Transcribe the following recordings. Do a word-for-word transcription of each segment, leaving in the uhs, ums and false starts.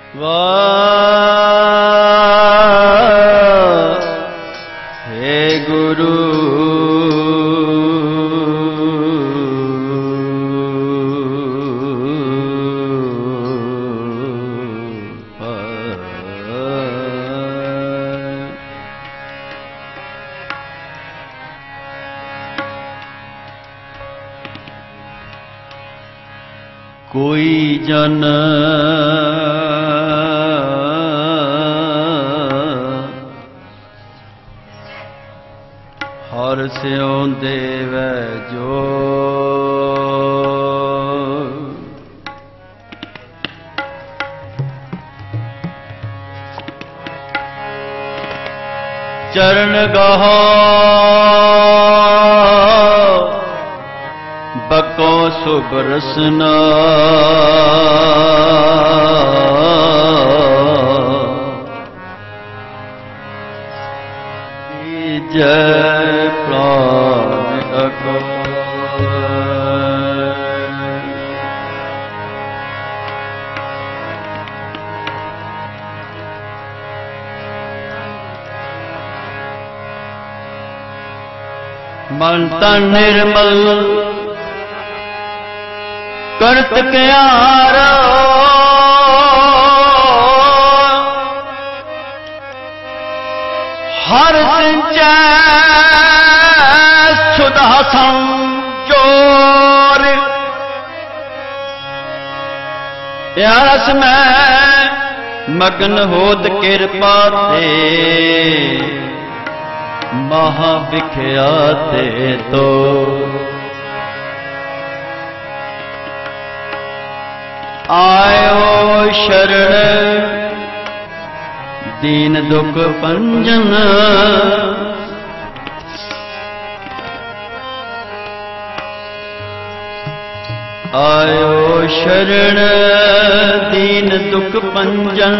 ਵਾਹਿ ਗੁਰੂ ਕੋਈ ਜਨ ਹਰ ਸਿਉ ਦੇਵੈ ਜੋ ਚਰਨ ਗਾਹੋ ਬਕੋ ਸੁਬਰਸਨਾ ਜੈ ਪ੍ਰਾਨ ਅਗੋ ਮਨ ਤਨ ਨਿਰਮਲ ਕਰਤ ਕਿਆਰਾ ਹਰ ਸਿੰਚੈ ਸੁਧਾ ਸੰਜੋਰ ਪਿਆਰਸ ਮੈਂ ਮਗਨ ਹੋਤ ਕਿਰਪਾ ਤੇ ਮਹਾ ਵਿਖਿਆਤੇ ਤੋ ਆਇਓ ਸ਼ਰਣ ਦੀਨ ਦੁਖ ਭੰਜਨ ਆਇਓ ਸ਼ਰਣ ਦੀਨ ਦੁਖ ਭੰਜਨ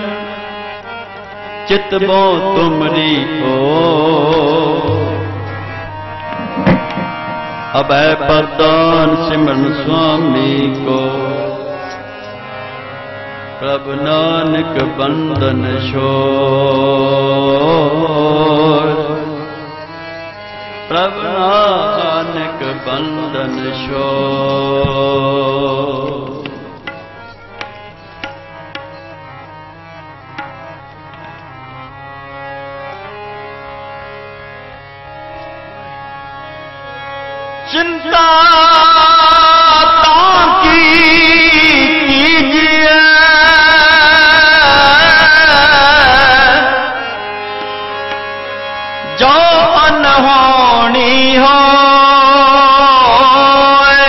ਚਿਤ ਬੋ ਤੁਮਰੀ ਓ ਅਬੈ ਪ੍ਰਦਾਨ ਸਿਮਰਨ ਸੁਆਮੀ ਕੋ ਪ੍ਰਭ ਨਾਨਕ ਬੰਧਨ ਛੋੜ ਪ੍ਰਭ ਨਾਨਕ ਬੰਧਨ ਛੋੜ ਚਿੰਤਾ ਤਾਂ ਕੀ ਕੀਜੀਏ ਜੋ ਅਨਹੋਣੀ ਹੋਏ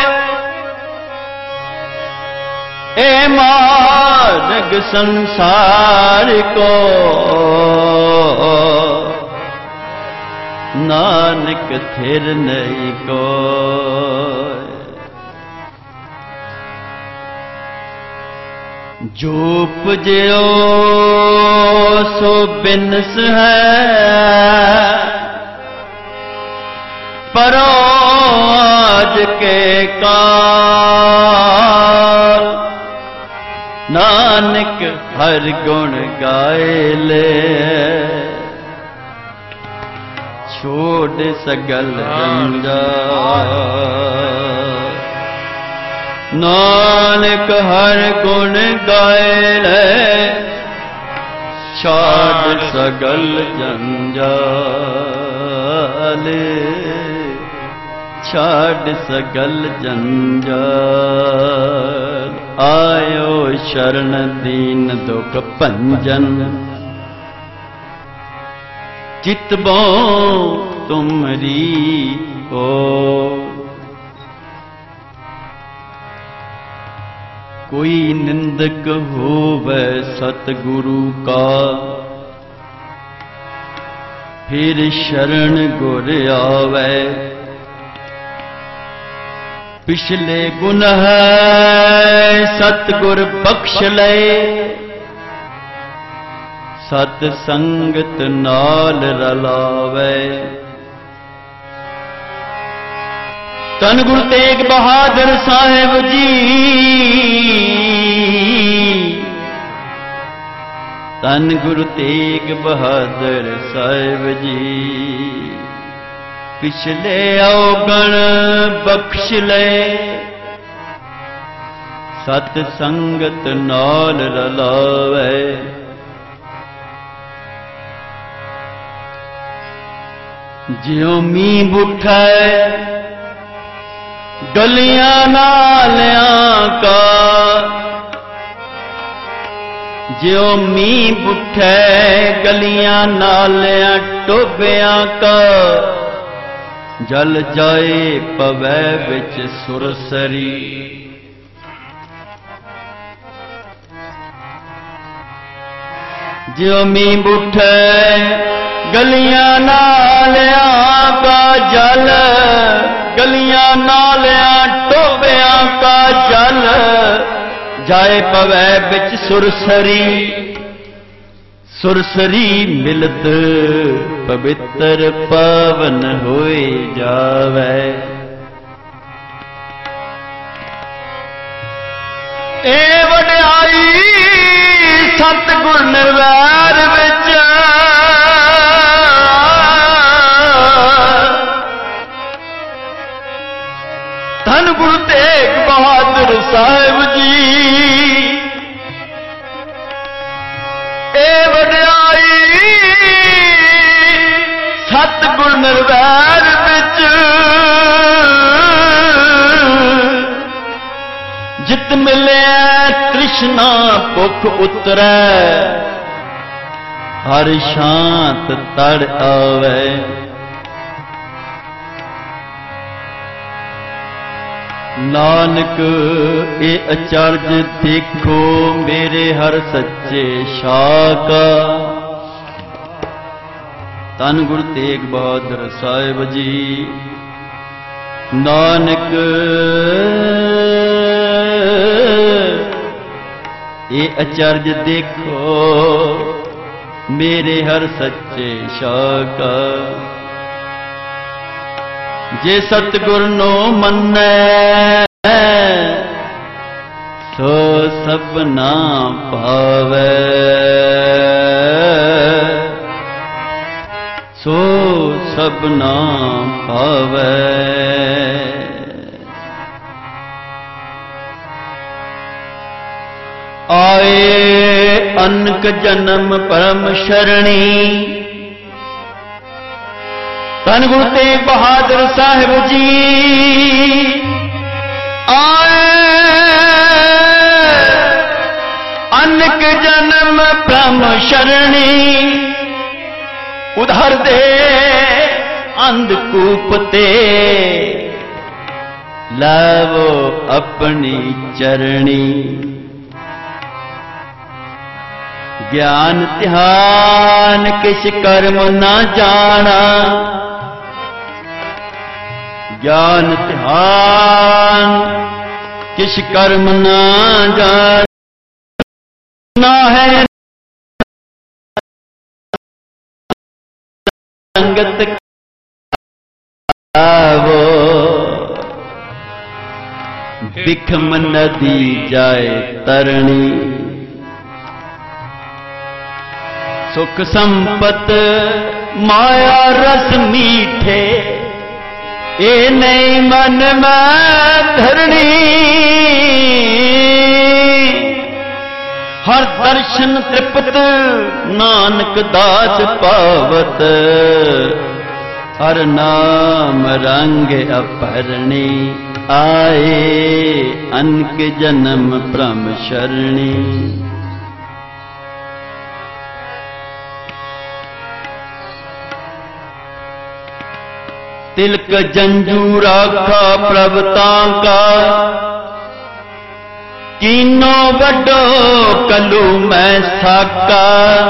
ਏ ਮਾਰਗ ਸੰਸਾਰ ਕੋ ਨਾਨਕ ਥਿਰ ਨਹੀਂ ਕੋਇ ਜੋ ਪੁਜਿਓ ਸੋ ਬਿਨਸ ਹੈ ਪਰੋ ਆਜ ਕੇ ਕਾਲ ਨਾਨਕ ਹਰ ਗੁਣ ਗਾਏ ਲੈ ਛੋੜ ਸਗਲ ਜੰਜਾਲ ਨਾਨਕ ਹਰ ਗੁਣ ਗਾਏ ਲੈ ਛਾੜ ਸਗਲ ਜੰਜਾਲ ਛਾੜ ਸਗਲ ਜੰਜਾਲ ਆਇਓ ਸ਼ਰਨ ਦੀਨ ਦੁਖ ਭੰਜਨ ਚਿਤ ਬੋ ਤੁਮਰੀ ਓ ਕੋਈ ਨਿੰਦਕ ਹੋਵੇ ਸਤਿਗੁਰੂ ਕਾ ਫਿਰ ਸ਼ਰਨ ਗੁਰ ਆਵੇ ਪਿਛਲੇ ਗੁਨਾਹ ਸਤਿਗੁਰ ਬਖਸ਼ ਲਏ ਸਤ ਸੰਗਤ ਨਾਲ ਰਲਾਵੇ ਧੰਨ ਗੁਰੂ ਤੇਗ ਬਹਾਦਰ ਸਾਹਿਬ ਜੀ धन गुरु तेग बहादुर साहिब जी। पिछले अवगण बख्श ले, सत संगत नाल रलावे। ज्यों मींह बुठै गलियां नालियां का, ज्यों मींह बुठै गलियां नालियां टोबियां का। जल जाए पवै विच सुरसरी, ज्यों मींह बुठै गलियां नालियां का जल, गलियां नालियां टोबियां का जल। जाए पवै बिच सुरसरी, सुरसरी मिलत पवित्र पावन होए जावे। ए वड्याई सतगुर निर्वैर विच, धन गुरु तेग बहादुर साहिब जी। ए वड्याई सतगुर निर्वैर विच, जित मिले तृष्णा भुख उतरै। हर शांत तड़ आवे, नानक ए अचरज देखो मेरे हर सच्चे शाह का। धन गुरु तेग बहादुर साहिब जी। नानक ए अचरज देखो मेरे हर सच्चे शाह का। जे सतगुर नो मन्नै सो सबना पावै, सो सबना पावै। आए अनक जन्म परम शरणी, धन गुरु तेग बहादुर साहिब जी। आए अनक जन्म ब्रह्म शरणी, उधर दे अंधकूप ते लावो अपनी चरणी। ज्ञान ध्यान किस कर्म ना जाना, ज्ञान ध्यान किस कर्म ना जाना है। संगत वो बिखम नदी जाए तरणी। सुख संपत माया रस मीठे, ए नहीं मन में धरणी। हर दर्शन तृप्त नानक दास पावत, हर नाम रंग अपरणी। आए अनक जन्म ब्रह्म शरणी। तिलक जंजू राखा प्रभता का, कीनो वड्डो कलू मैं साका।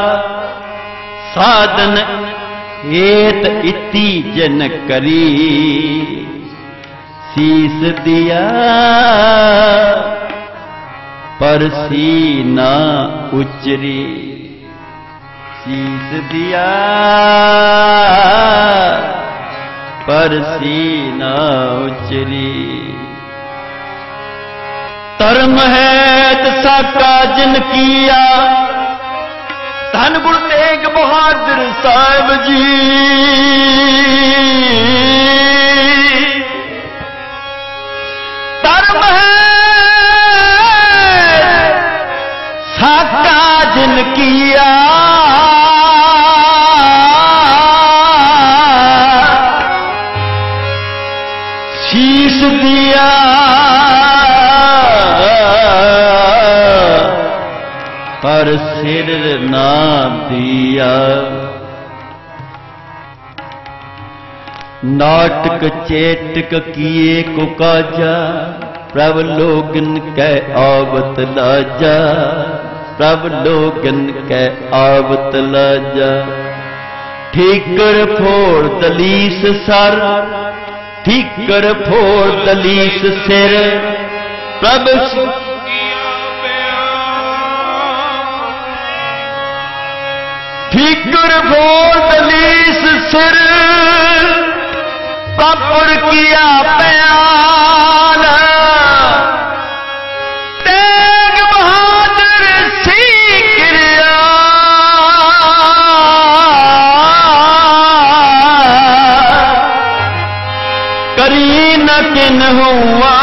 साधन हेत इति जन करी, शीस दिया पर सीना उचरी। शीस दिया पर सीना उचरी। धर्म है साका जिन किया, धन गुरु तेग बहादुर साहिब जी धर्म है साका जिन किया शीश दिया पर सिर ना दिया। नाटक चेटक किए को काजा प्रभ लोगन कै आवत लाजा प्रभ लोगन कै आवत लाजा। ठीकर फोड़ दलीस सर ठीकर फोड़ दलीस सिर प्रभ ठीकर फोड़ दलीस सिर पापड़ किया बयान तेग बहादुर सीकरिया करी न किन हुआ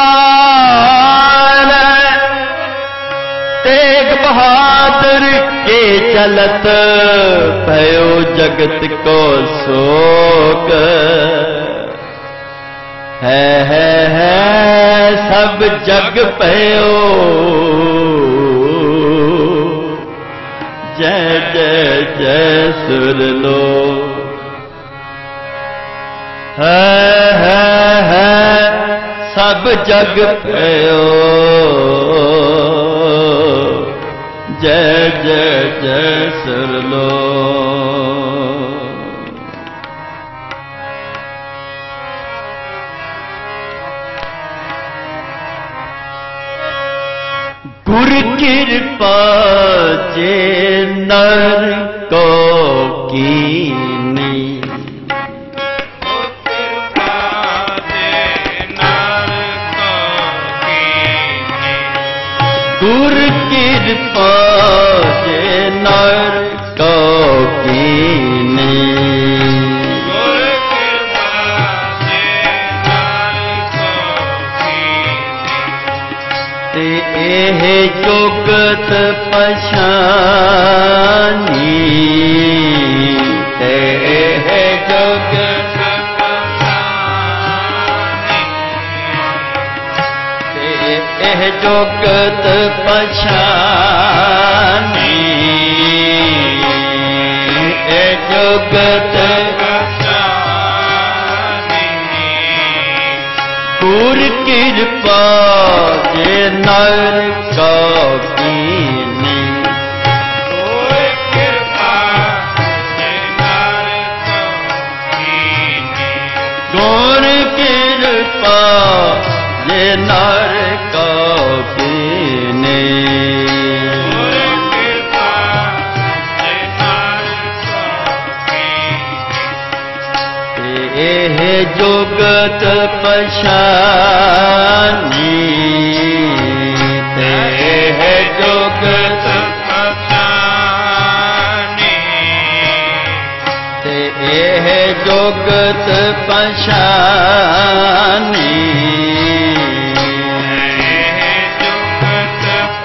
तेग बहादुर के चलत भयो जगत को शोक है है है सब जग भयो जय जय जय सुरलो है है है सब जग भयो जय जय जय सुरलो। गुर कृपा जे नर को कीनी गुर कृपा जे नर को कीनी एह जुगत पछानी एह जुगत पछानी एह जुगत पछानी ए जुगत गुर कृपा जे नर को कीनी गुर कृपा जे नर को कीनी गुर कृपा जे नर को कीनी गुर कृपा जे नर को कीनी एह जुगत पछानी तेह जुगत पछानी तेह जुगत पछानी जुगत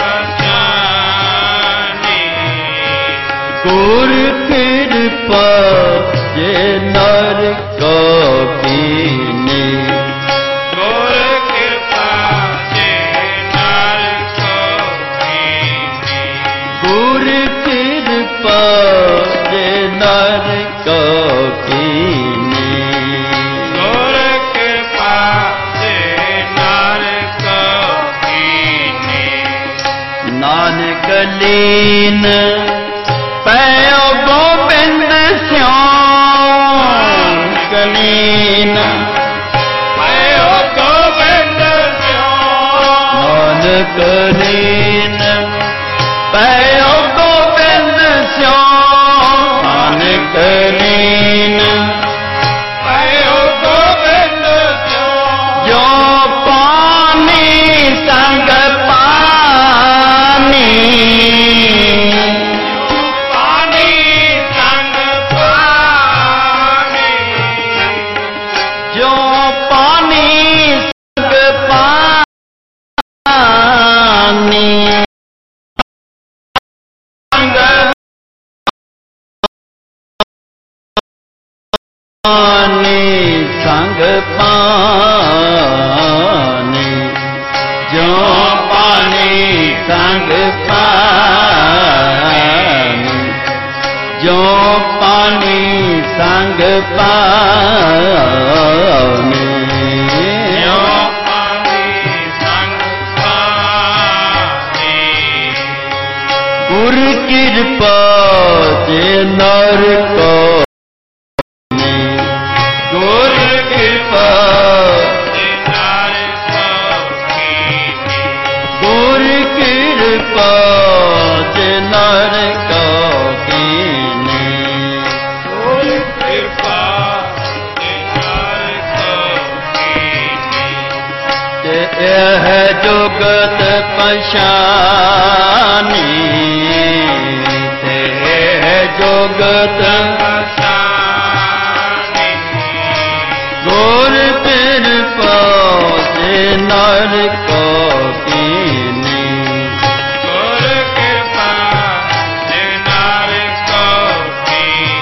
पछानी गुर कृपा जे नर को कीनी गुर कृपा जे नर को कीनी गुर कृपा जे नर को कीनी गुर कृपा जे नर को कीनी नानक लीन पयो गोबिंद स्यों कलीन पयो गोबिंद नानक लीन पयो गोबिंद स्यों नानक लीन पयो गोबिंद स्यों जो पानी संग पानी पानी संग पानी, जो पानी संग पानी, जो पानी संग पानी, जो पानी संग पानी। गुर कृपा जे नर को, गुर कृपा जे नर को कीनी, गुर कृपा जे नर को कीनी, गुर कृपा जे नर को कीनी। जे यह जुगत पशानी, ते यह जुगत पशानी, गुर कृपा जे नर को कीनी, गुर कृपा जे नर को कीनी।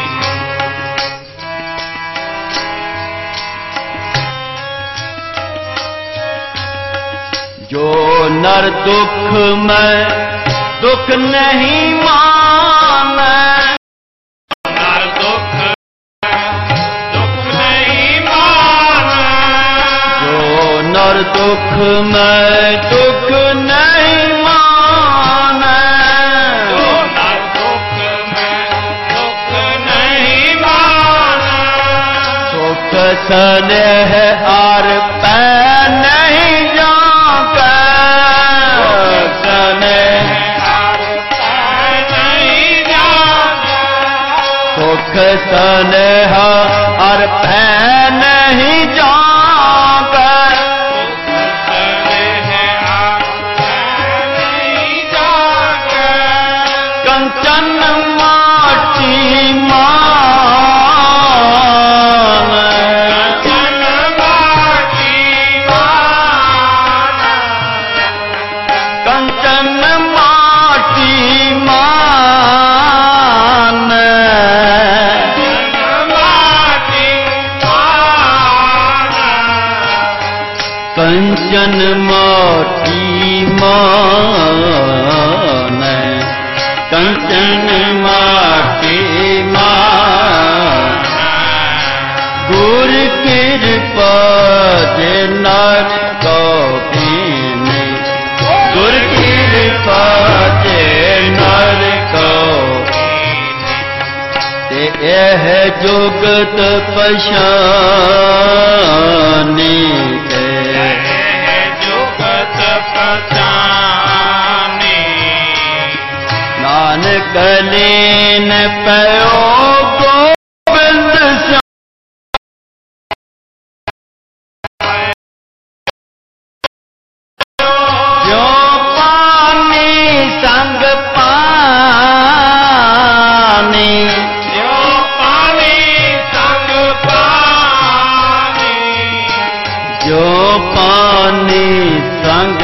जो नर दुख में दुख नहीं माने, नर दुख दुख नहीं माने, जो नर दुख में दुख नहीं माने, जो नर दुख में दुख नहीं माने, सुख स्नेह आर पै नहीं जाके, स्नेह हर पै नहीं जाने, सुख स्नेह आर पै नहीं जाके, स्नेह हर पै नहीं जाने। कंचन माटी मान, कंचन माटी मान, कंचन माटी मान, माटी मान, कंचन माटी मान, कंचन माटी मान, गुर कृपा जे नर को कीनी, गुर कृपा जे नर को, ते यह जुगत पशानी, जुगत पहचानी, नानक लीन पयो गोविंद श्याम, जो पानी संग पानी, जो पानी संग पानी, जो पानी संग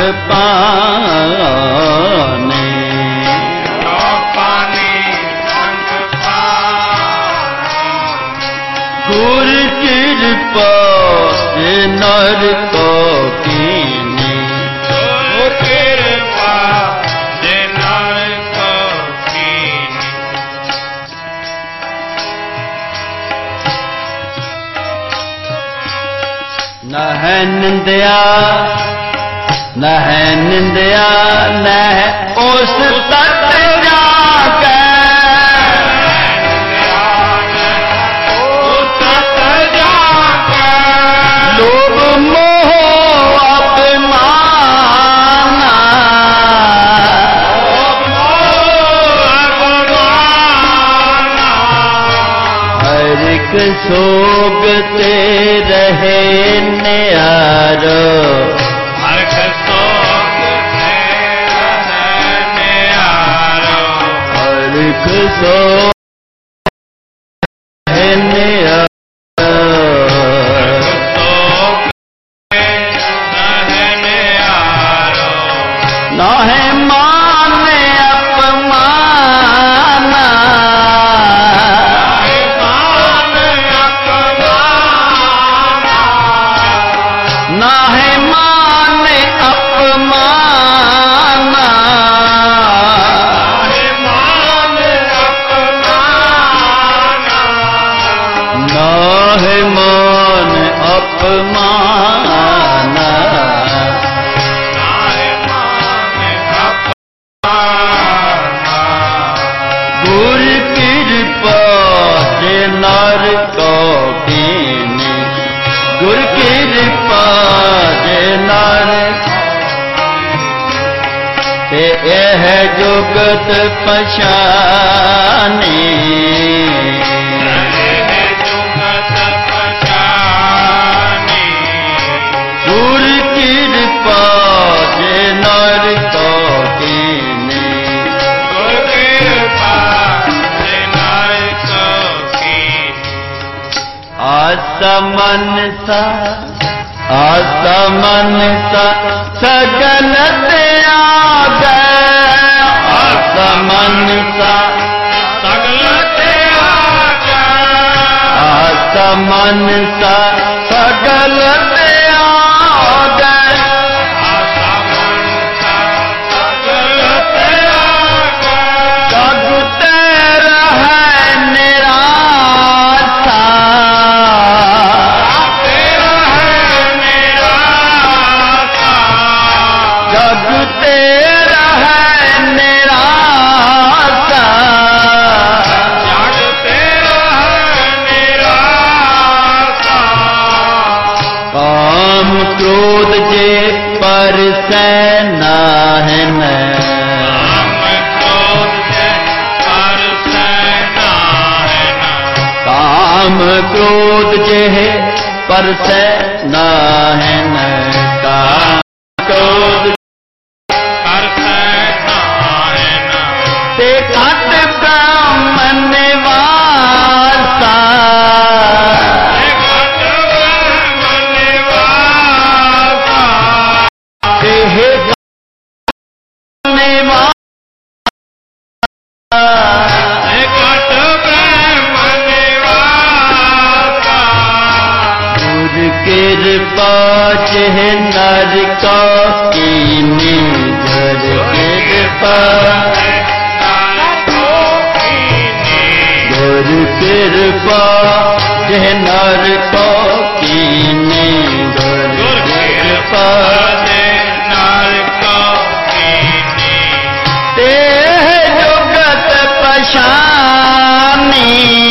पानी, जो पानी संग पानी, गुर कृपा जे नर को कीनी, गुर कृपा जे नर को कीनी। न है निंदया, न है निंदया, न है उस तक जाके, लोभ मोह अपमाना, हर एक सोग ते रहे न्यारो, हर एक सोग है न्यारो, ना है मान अपमाना, मान अपमाना, नर को कीनी गुर कृपा जे नर ते यह जुगत पछानी गुर कृपा जे नर को कीनी आसमन सा आसमन सा सगल त्याग आसमन सा सगल त्याग आसमन सा सगल त्याग आसमन सा सगल त्याग जग तेरा है निराशा जग तेरा है निराशा जग तेरा है निराशा काम क्रोध जे पर से नाहन काम क्रोध जे पर से नाहन काम क्रोध ते घट ब्राह्मण निवासा ते कृपा चह नर का कीनी गुर कृपा गुर कृपा चह नर का कीनी गुर कृपा ते जुगत पछानी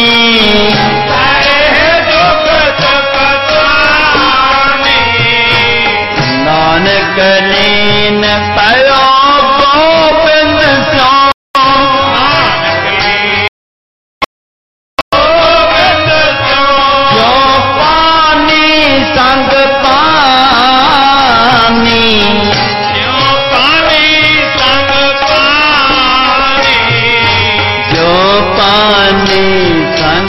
नानक लीन पयो गोबिंद सो जो पानी संग पानी जो पानी संग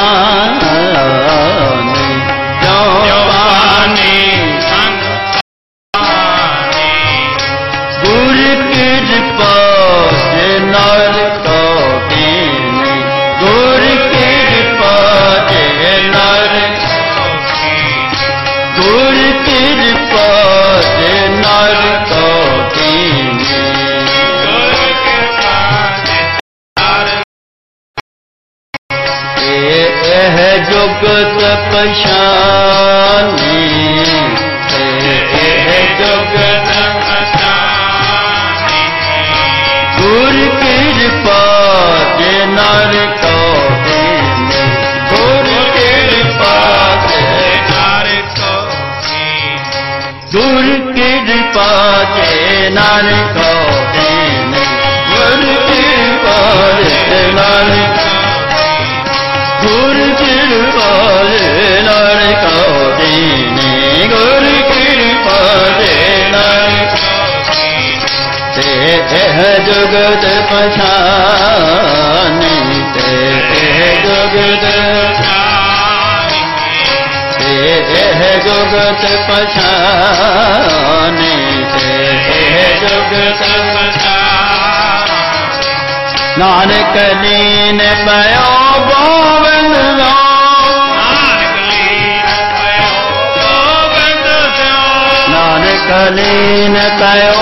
पानी जो पानी गुर कृपा जे नर को कीनी गुर कृपा जे नर गुर कृपा जे नर को कीनी यह जुगत पछानी यह जुगत गुर कृपा जे नर को कीनी गुर कृपा जे नर को गुर कृपा जे नर को कीनी गुर कृपा जे नर गुर कृपा जे नर को कीनी गुर कृपा जे नर ते यह जुगत पछानी ते जुगत ते यह जुगत पछानी ते जुगत नानक लीन पयो गोविंद नानक लीन पयो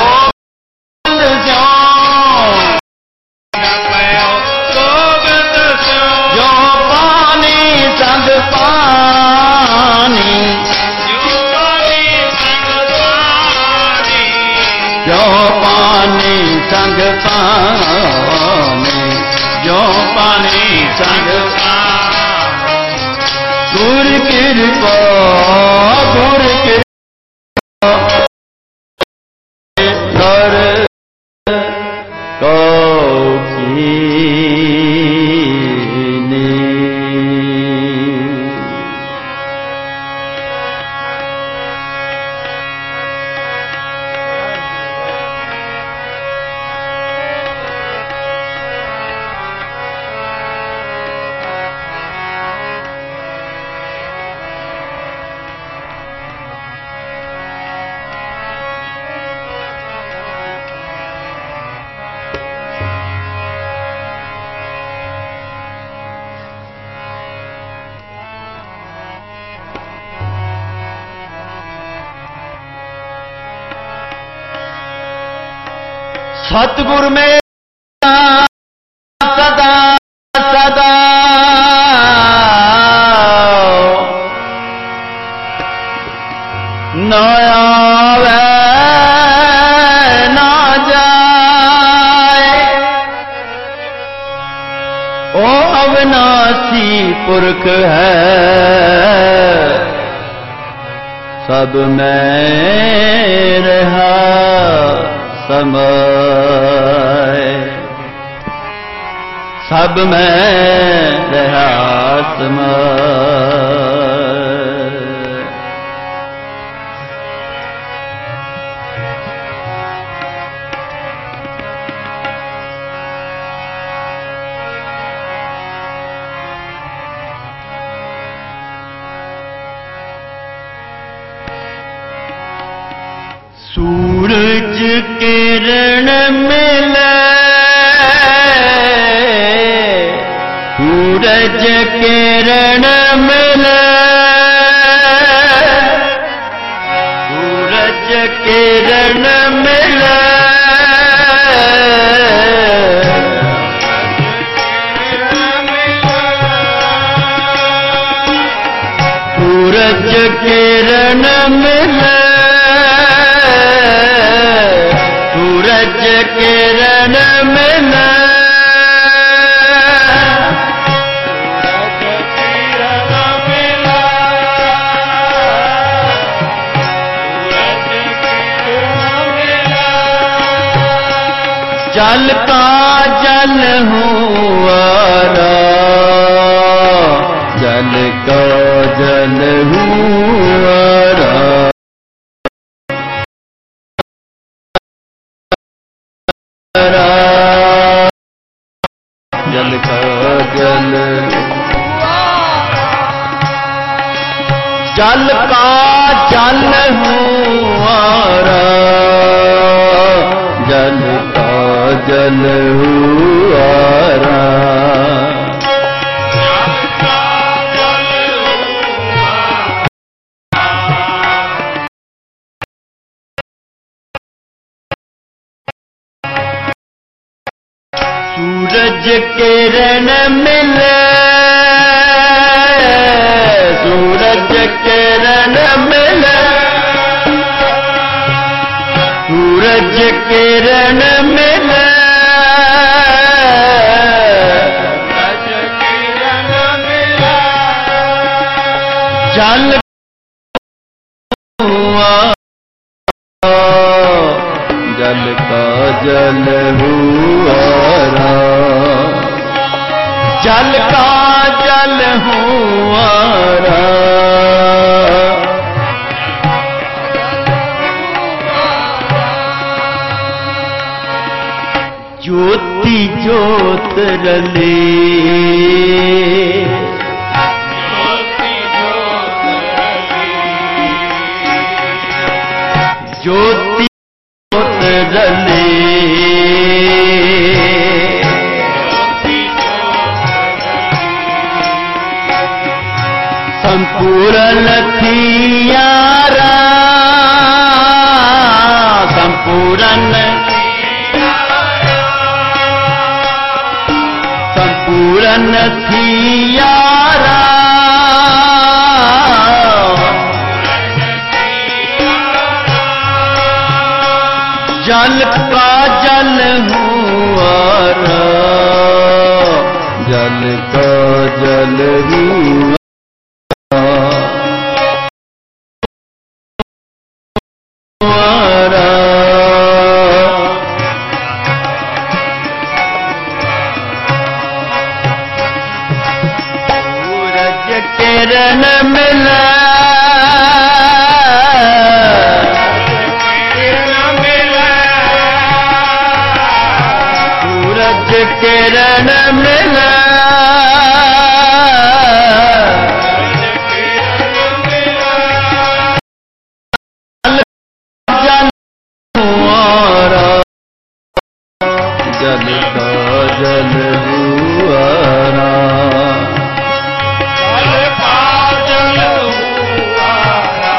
जो पानी संग पानी जो पानी संग पानी जो पानी संग गुर कृपा गुर कृपा कर सतगुर में सदा सदा न आवे न जाए। ओ अविनाशी पुरख है सब में रहा समय, सब में रहा समय। सूरज किरण मिले सूरज किरण मिले सूरज किरण मिले सूरज किरण मिले सूरज किरण मिले जल का जल हुआरा जल का जल हुआरा जल का जल जल का जल हुआरा जल का जल हुआरा सूरज किरण मिले सूरज किरण मिले सूरज किरण मिले जल जल का जल हुआरा जल का जल हुआरा ज्योति ज्योत रले ज्योति ज्योत रले संपूर्ण थियारा संपूर्ण संपूर्ण थियारा जल का जल हुआरा जल का जल हुआ किरण मिले सूरज किरण मिले जल का जल हुआरा जल का जल हुआरा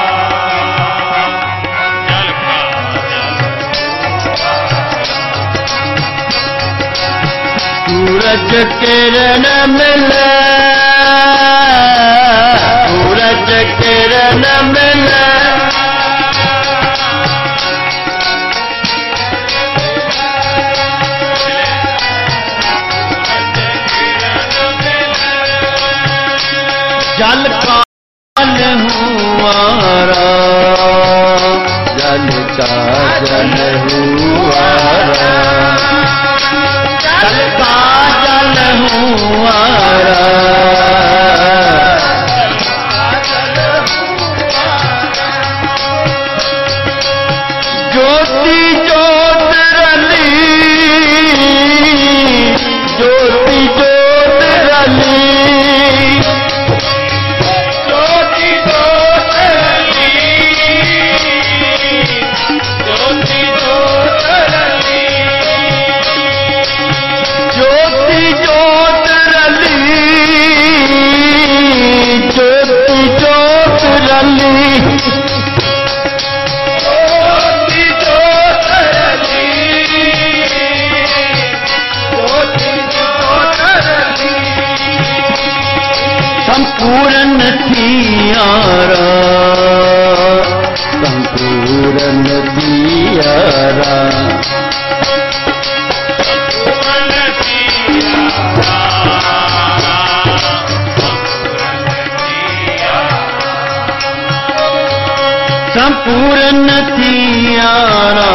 जल का जल सूरज किरण मिले सूरज किरण मिले जल का जल हुआरा जल का जल हुआरा जल का जल हुआरा ज्योति ज्योत रली ज्योति ज्योत रली संपूर्ण थियारा संपूर्ण थियारा संपूर्ण थियारा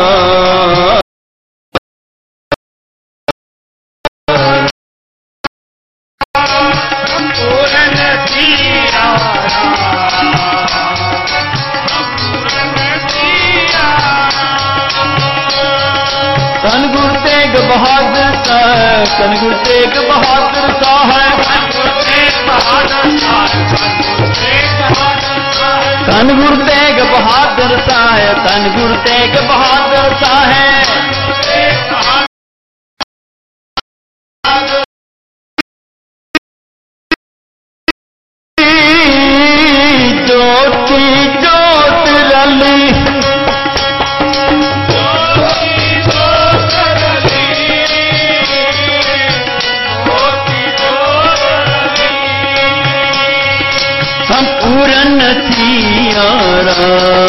धन गुरु तेग बहादुर साहब धन गुरु तेग बहादुर साहब धन गुरु तेग बहादुर साहब धन गुरु तेग बहादुर साहब ज्योति ज्योत रली संपूर्ण थियारा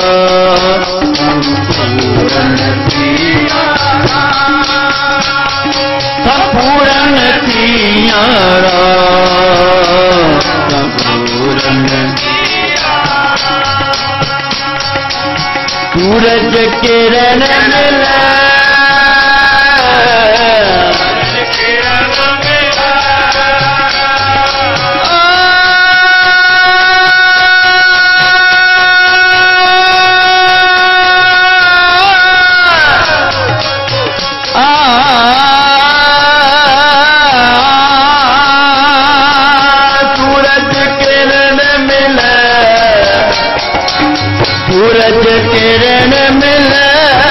संपूर्ण थियारा संपूर्ण थियारा संपूर्ण सूरज किरण मिले सूरज किरण मिले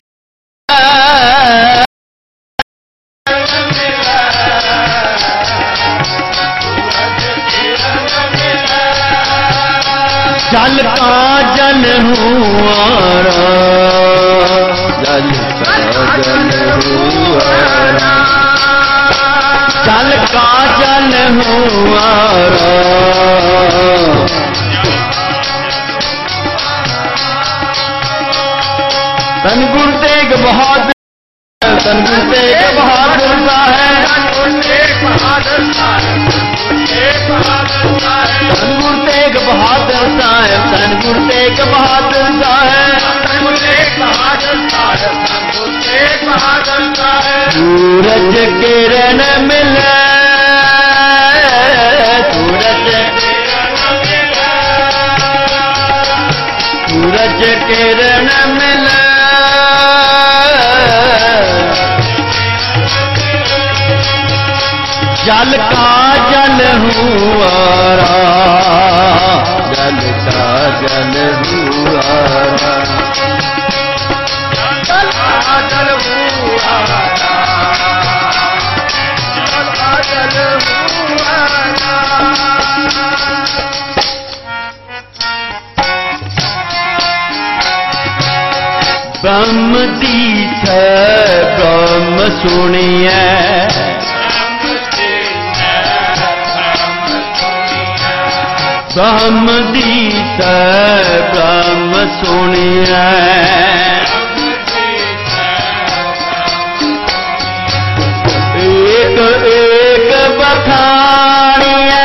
जल का जल हुआरा जल का जल हुआरा जल का जल हुआरा धन गुरु तेग बहादुर धन गुरु तेग बहादुर साहब धन गुरु तेग बहादुर साहब धन गुरु तेग बहादुर साहब धन गुरु तेग बहादुर साहब सूरज किरण मिले सूरज जल का जल हुआरा, जल का जल हुआरा, जल का जल हुआरा, जल का जल हुआरा। ब्रह्म दीठ ब्रह्म सुनिए, ब्रह्म दीठ ब्रह्म सुनिए, एक एक बखानिए,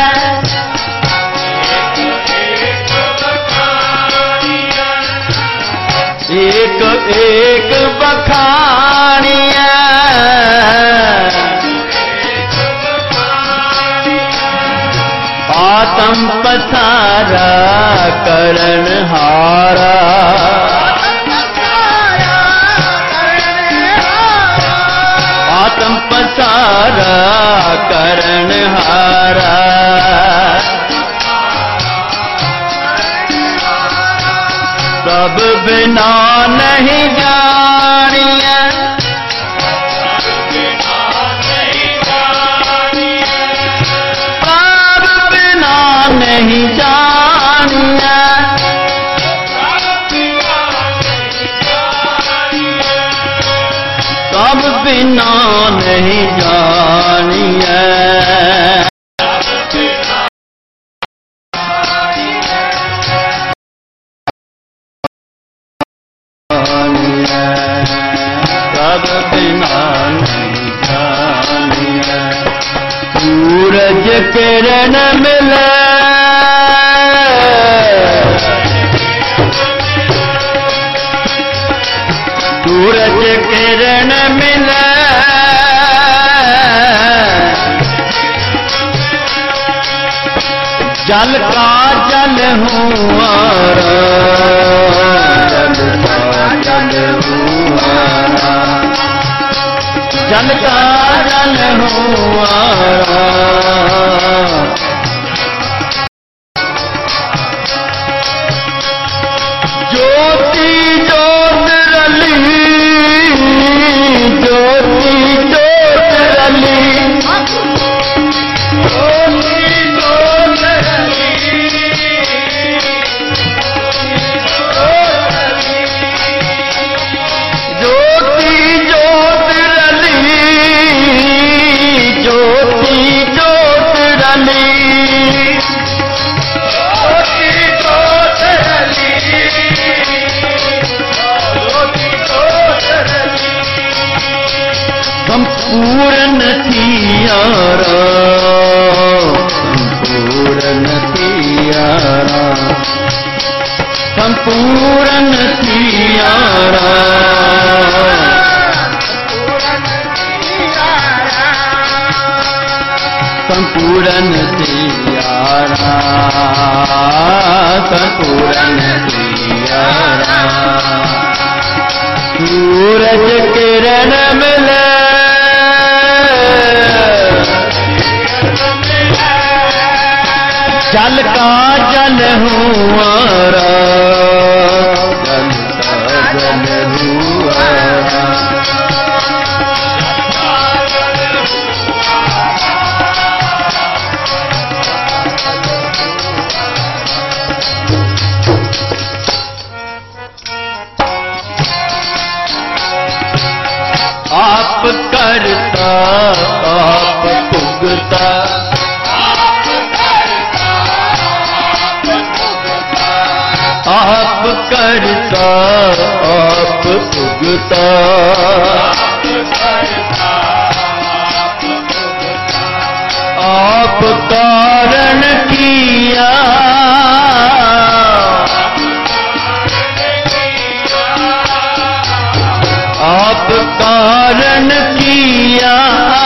एक एक बखानिए, आत्म पसारा करण हारा, आत्म पसारा करण हारा, सब बिना नहीं जानिए, सब बिना नहीं जानिए, सब बिना नहीं जानिए, सब बिना नहीं जानिए। सूरज किरण मिले, सूरज किरण मिले, जल का जल हुआरा, जल का जल हुआरा, जल का जल हुआरा। ज्योति ज्योत रली, ज्योति ज्योत रली, संपूर्ण थियारा, संपूर्ण थियारा, संपूर्ण थियारा, संपूर्ण थियारा, संपूर्ण थियारा। सूरज किरण मिले, जल का जल हुआरा, जल का जल हुआरा। आप करता आप भुगता, आप करता आप भुगता, आप कारण किया, आप कारण किया,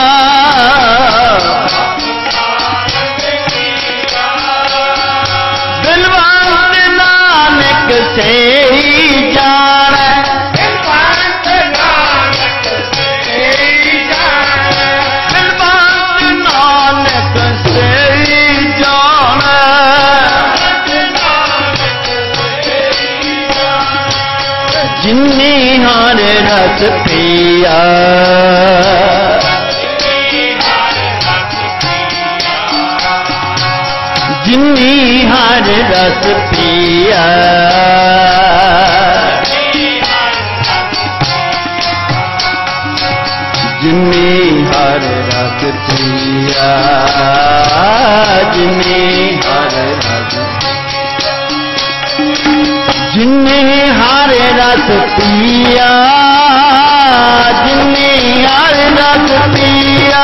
बिलवंत नानक से ही जाने, बिलवंत नानक से ही रस पिया जिन्नी हर रस पिया जिन्नी हर रस पिया जिन्नी हर रस जिन्नी हर रस पिया जिन्नी हर रस पिया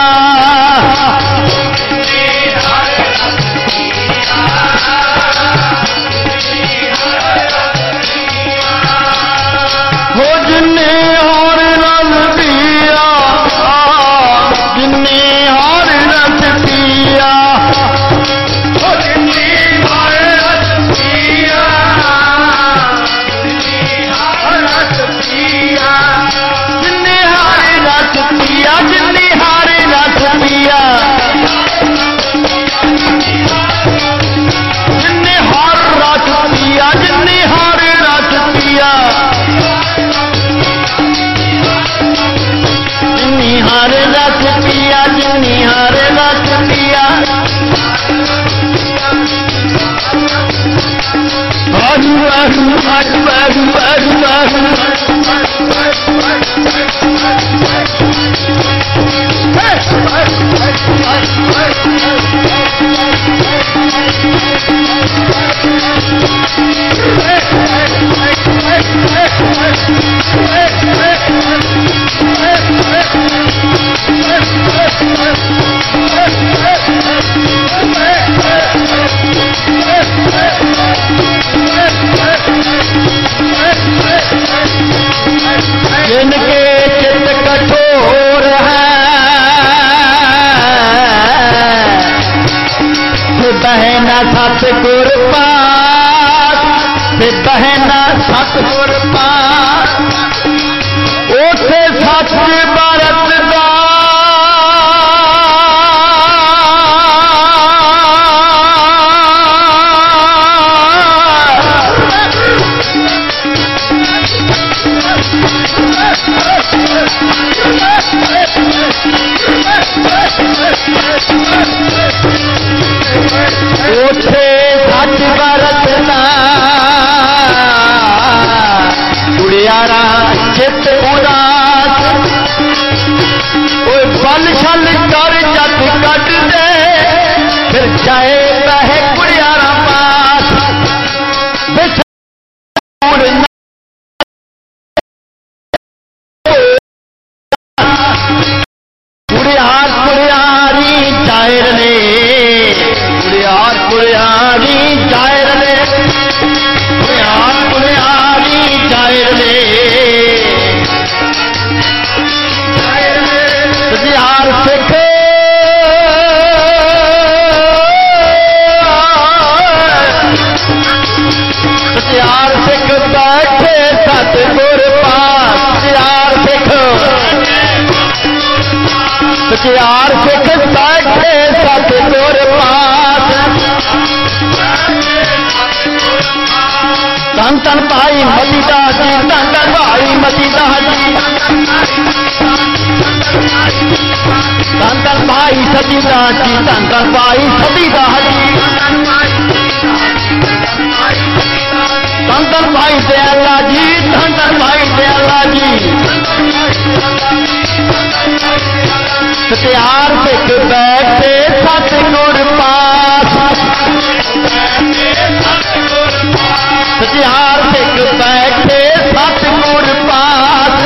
हो जिन्ने हर रस पिया जिन्ने हर रस पिया हो जिन्ने हर रस पिया हर रस पिया जिन्ने हर रस पिया जिन्ने हर रस पिया जिन्ने हर रस पिया जिन्ने हर रस पिया जिन्नी हर रस पिया जिन्नी हर रस पिया बाहु बाहु बाहु बाहु बाहु बाहु जिनके चित्त कठोर है बहना सतगुर पास बहना सतगुर पास उसे सच बरतदा उठे सच बरतना कुड़ियारा चित उदास बल छल कर जत कट दे फिर जाए बहे कुड़ियारा पास कुड़ियार कुड़ियारी जायर ने कुड़ियार कुड़ियारी जायर ने कुड़ियार कुड़ियारी जायर ने सजियार सिख सजियार सिख बैठे सतगुर पास सजियार सिख सजियार सिख बैठे सतगुर पास धन धन भाई मतीदा जी धन धन भाई मतीदा जी धन धन भाई सतीदा जी धन धन भाई सतीदा जी धन धन भाई दयाला जी धन धन भाई दयाला जी सतियार सिख बैठे सतगुर पास सतियार सिख बैठे सतगुर पास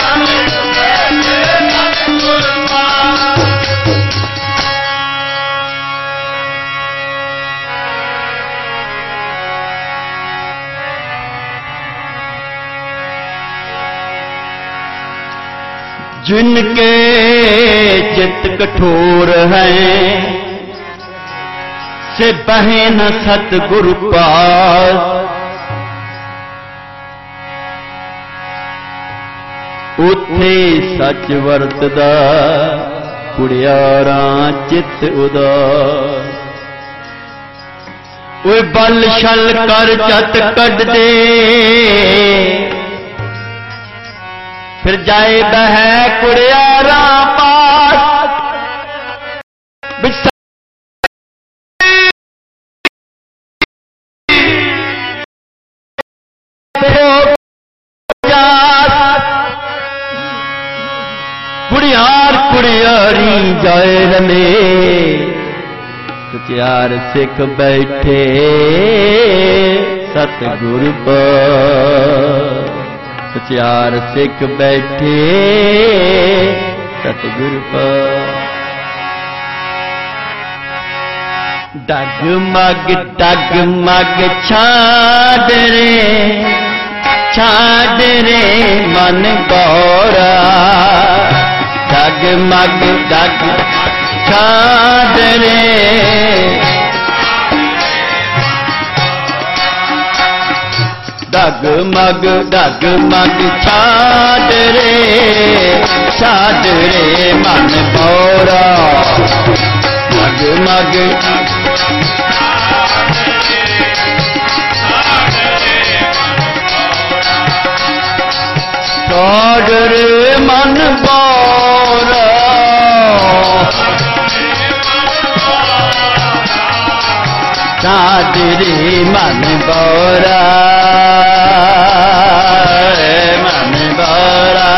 जिनके चित्त कठोर हैं से बहे न सतगुरु पास उथे सच वरतदा कुड़ियारा चित उदास ओए बल छल कर जत कढ दे फिर जाए बह कुड़ियारा पास बिसा कुड़ियार कुड़ियारी जाए रमे सत्यार सिख बैठे सतगुरु पर सत्यार सिख बैठे सतगुरु पर डगमग डगमग छाड़ रे छाड़ रे मन गौरा डगमग डग छाड़ रे डगमग डगमग छाड़ रे छाड़ रे मन गौरा डगमग छाड़ रे मन गौरा छाड़ रे मन गौरा मन गौरा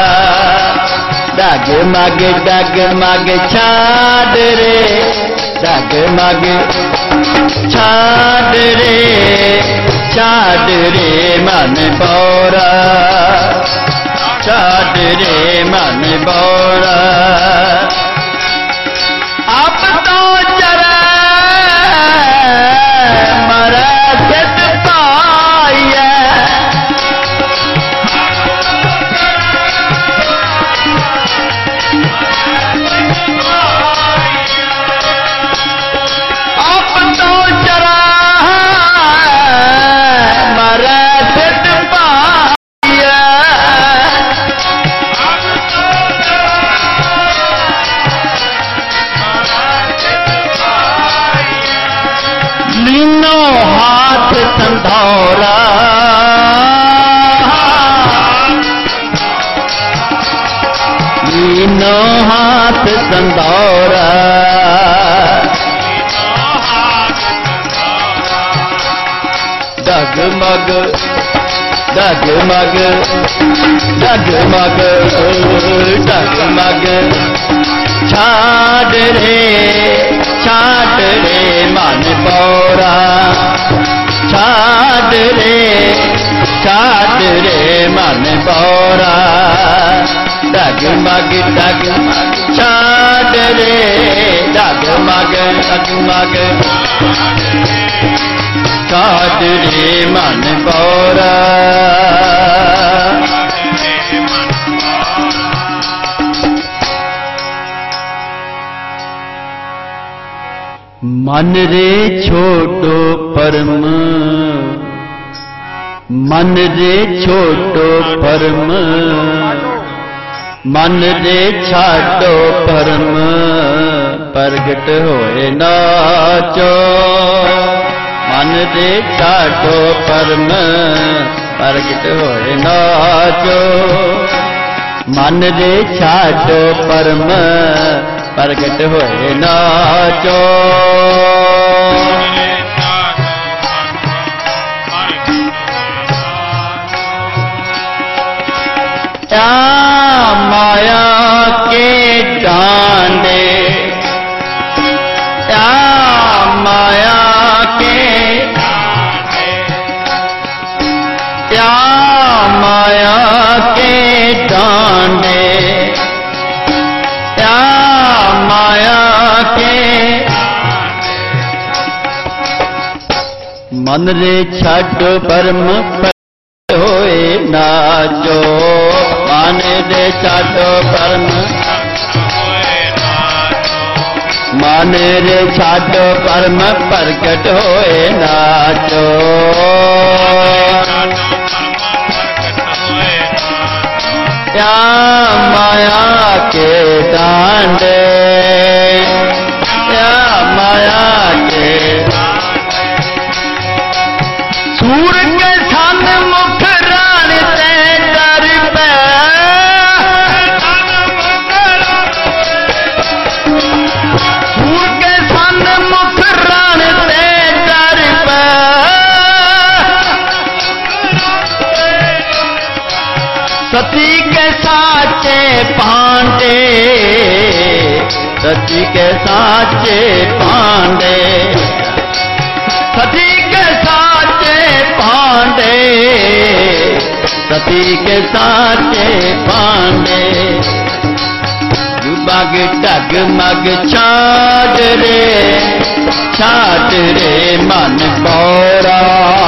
डगमग डगमग छाड़ रे डगमग छाड़ रे छाड़ रे मन गौरा छाड़ रे मन गौरा अब तो जरा मरा सिद्ध पाइए अब तो जरा मरा सिद्ध पाइए लीनो हाथ संधौरा लीनो हाथ संधौरा डगमग डगमग डगमग डगमग छाड़ रे छाड़ रे मन गौरा छाड़ रे छाड़ रे मन गौरा डगमग डगमग छाड़ रे डगमग डगमग छाड़ रे मन गौरा मन रे छोटो परम मन रे छोटो परम मन रे छाडो परम प्रगट होए नाचो मन रे छाडो परम प्रगट होए नाचो मन रे छाडो परम प्रगट होए नाचो या माया के डांडे या माया के या माया के डांडे या माया के मन रे छाडो परम होए नाचो मन रे छाडो परम मन रे छाडो परम प्रकट होए नाचो या माया के डांडे या माया के सूर के सन मुख रान ते डर पे सची के साचे पांडे, सती के साचे पांडे, सती के साचे पांडे। जुबाग डगमग छाड़ रे, छाड़ रे मन बौरा,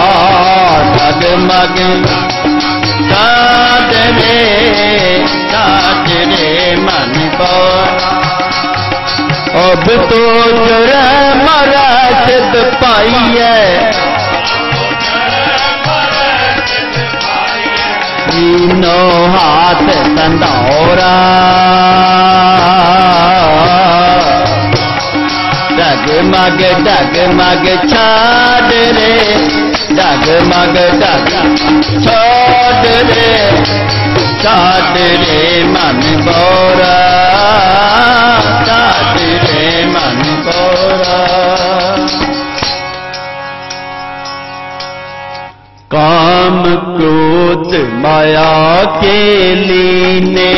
डगमग छाड़ रे, छाड़ रे मन बौरा। अब तो जुर मरा सिद्ध पाइए, तीनों हाथ संदौरा, डगमग डगमग छाड़ रे, डगमग डग छाड़ रे, छाड़ रे मन बौरा, छाड़ रे मन बौरा। काम क्रोध माया के लीने,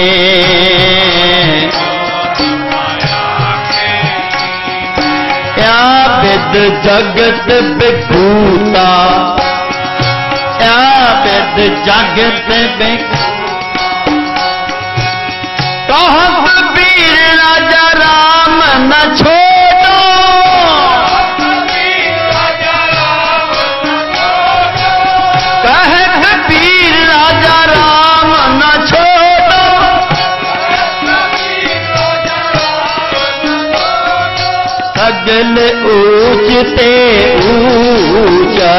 या विद जगत बिकूता, या विद जगत बिकूता। कहत वीर राजा राम न छोड़ो, कहत वीर राजा राम न छोड़ो, सगल ऊंचते ऊंचा,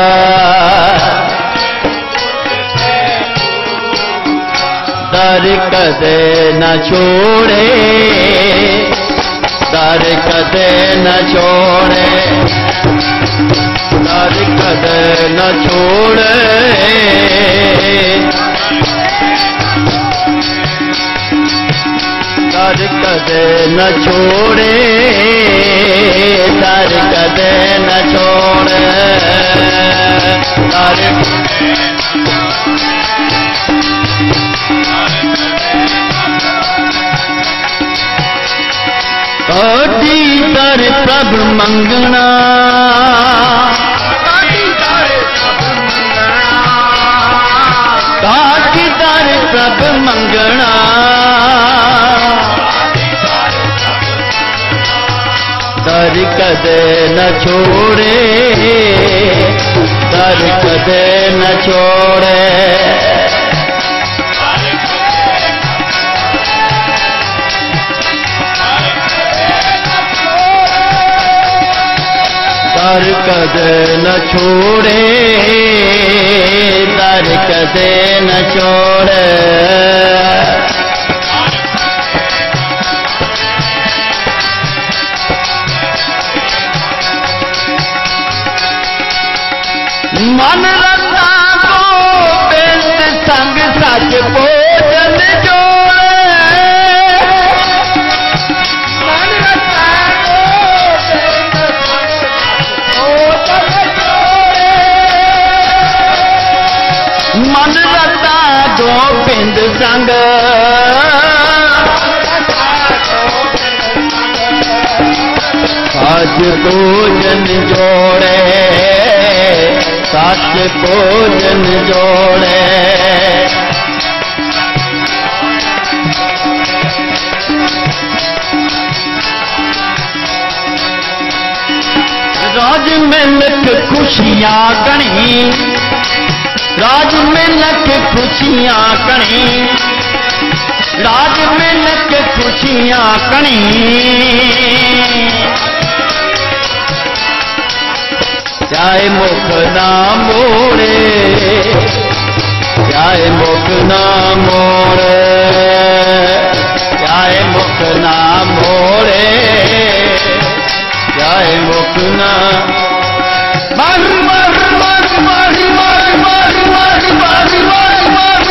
दर कदे न छोड़े, दर कदे न छोड़े, दर कदे न छोड़े, दर कदे न छोड़े, दर कदे न छोड़े, दर काटी दर प्रभु मंगना, काटी दर प्रभु मंगना, दर कदे न छोड़े, दर कदे न छोड़े, दर कदे न छोड़े, दर कदे न छोड़े। मन रता गोबिंद संग सच भोजन जोड़े, मन रता मन रता गोबिंद संग सच भोजन जोड़े, सच भोजन जोड़े। राज में लख खुशियां गणी, राज में लख खुशियां कणी, राज में लख खुशियां कणी। चाहे मुख ना मोड़े, चाहे मुख ना मोड़े, चाहे मुख ना मोड़े, चाहे मुख ना मर मर मर मर मर मर मर मर मर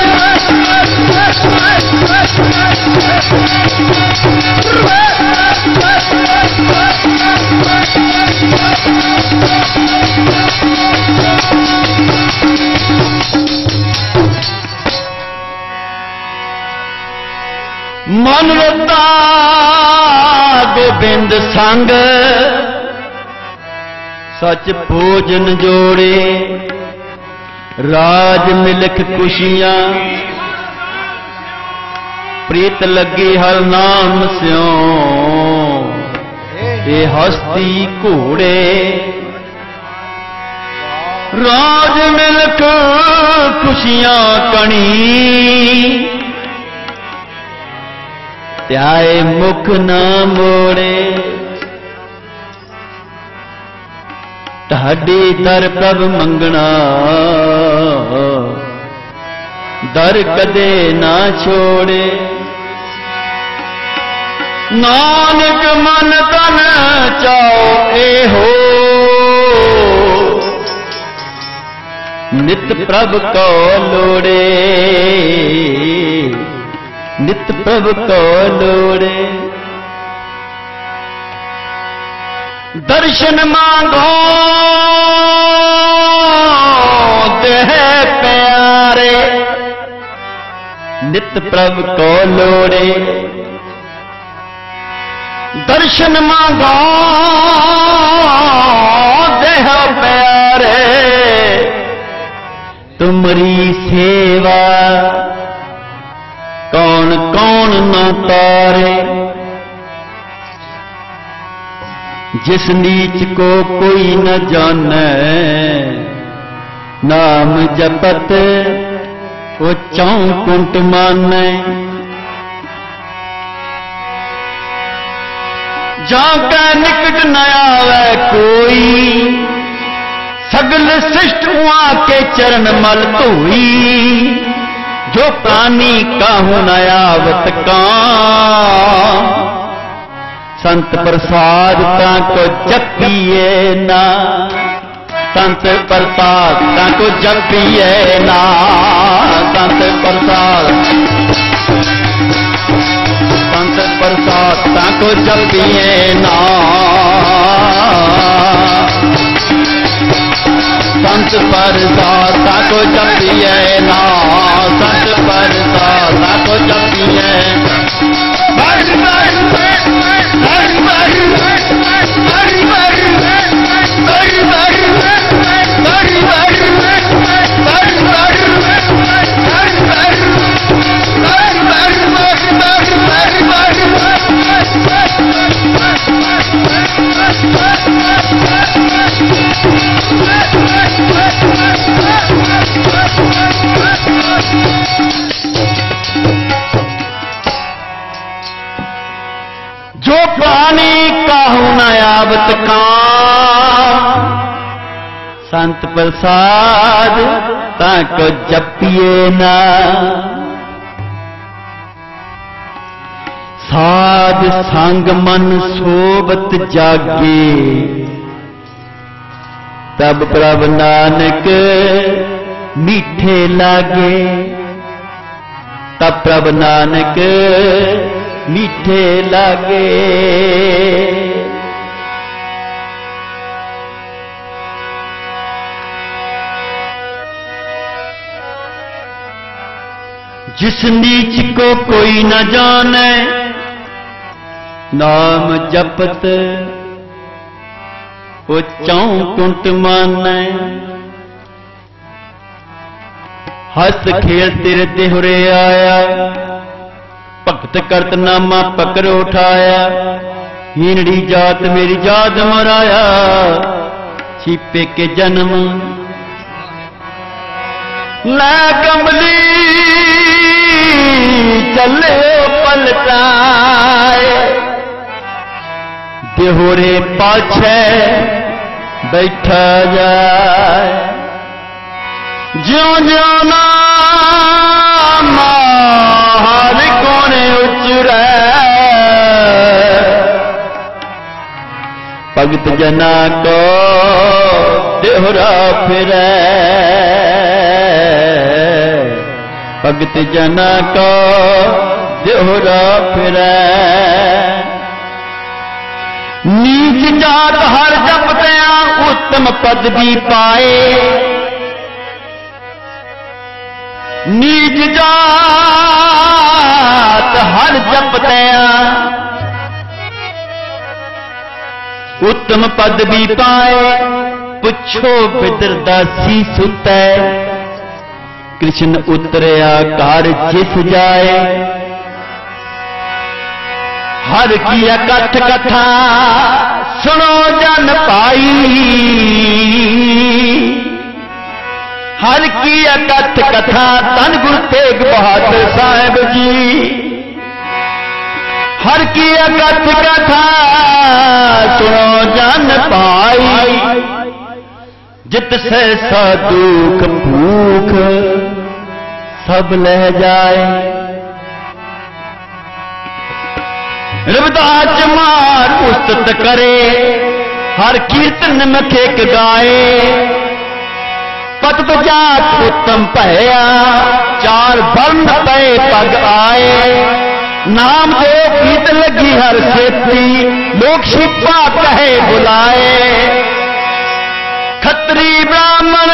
मन रता ਬਿੰਦ ਸੰਗ सच भोजन जोड़े राज मिलख खुशियां प्रीत लगी हर नाम स्यों ये हस्ती घोड़े राज मिलख खुशियां कणी त्याए मुख ना मोड़े ढाडी दर प्रभ मंगना दर कदे ना छोड़े नानक मन तन चाओ ए हो नित प्रभ को लोड़े नित प्रभ को लोड़े दर्शन मांगो देह प्यारे नित प्रभ को लोड़े दर्शन मांगो देह प्यारे तुमरी सेवा कौन कौन न तारे जिस नीच को कोई न जाने नाम जपत वो चौकुंट माने जाके निकट न आवे कोई सगल सृष्ट के चरण मल धोई जो प्राणी काहू न आवत का संत प्रसाद ताको जपिए ना संत प्रसाद ताको जपिए ना संत प्रसाद संत प्रसाद ताको जपिए ना संत प्रसाद ताको जपिए ना संत प्रसाद ताको जपिए जो प्राणी काहू न आवत काम संत प्रसाद ताको जपिए ना साध संग मन सोबत जागे तब प्रभ नानक मीठे लागे तब प्रभ नानक मीठे लागे जिस नीच को कोई न जाने नाम जपत वो चौकुंट माने हस खेल तेरे देहुरे आया भगत करत नामा पकड़ उठाया हीनड़ी जात मेरी जात मराया छिपे के जन्म ला कमली चले पलटाए देहोरे पाछे बैठा जाए ज्यों ज्यों नाम हर कोने उचरे भगत जना को देहरा फिरे भगत जना को देहरा फिरे नीच जात हर जपते उत्तम पद भी पाए नीच जात हर जपते उत्तम पद भी पाए, पुछो बिदर दासी सुतै। कृष्ण उतरया कार जिस जाए, हर की अकथ कथा सुनो जन पाई। हर की अकथ कथा धन गुरु तेग बहादुर साहिब जी। हर की अकथ कथा सुनो जन पाई। जित से सा दुख भूख सब लह जाए। रविदास मार उस्तत करे, हर कीर्तन मखेक गाए। पत तो जात उत्तम भया, चार वर्ण पे पग आए। नाम दे गीत लगी हर सेती, लोग छिपा कहे बुलाए। खत्री ब्राह्मण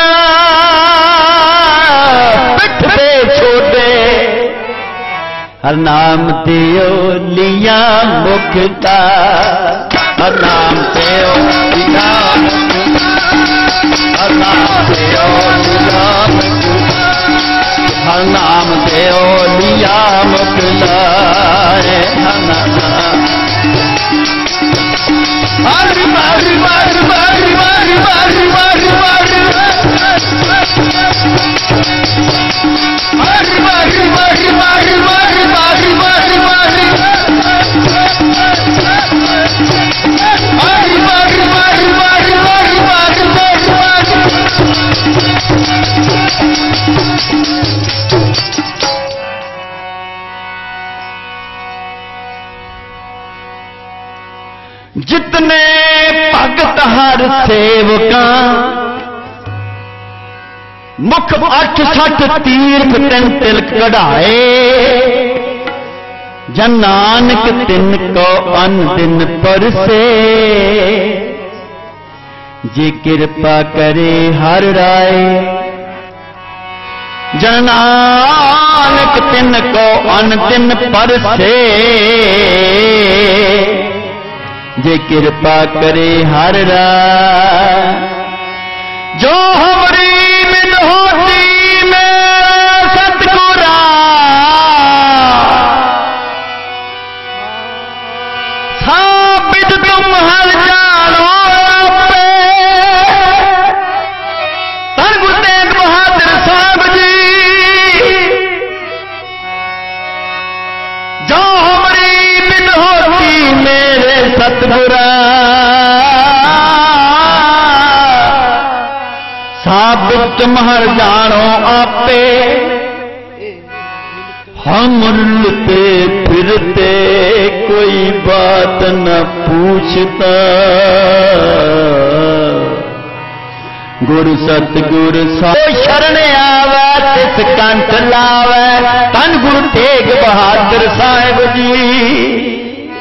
पिठ पे छोटे, हर नाम दियो लिया मुक्ता। हर नाम दियो लिया मुक्ता। हर नाम दियो लिया मुक्ता। हर नाम दियो लिया मुक्ता। हरि हरि हरि हरि हरि हरि हरि हरि हरि हरि हरि हरि हरि हरि हरि हरि जितने भगत हर सेवका, मुख अठ सठ तीर्थ तिन तिलक कढ़ाए। जन नानक तिन को अन दिन परसे, जे कृपा करे हर राय। जन नानक तिन को अन दिन परसे, जे कृपा करे हर राय। जो हमारी बिन होती में सतगुरा, साबित तुम हर जानो पे। धन गुरु तेग बहादुर साहब जी, जो हमारी बिन होती मेरे सतगुरा, साबित तुम हर जानो आपे। हम रुलते फिरते कोई बात न पूछता, गुरु सतगुरु सा शरण आवे तिस कंठ लावे। धन गुरु तेग बहादुर साहिब जी,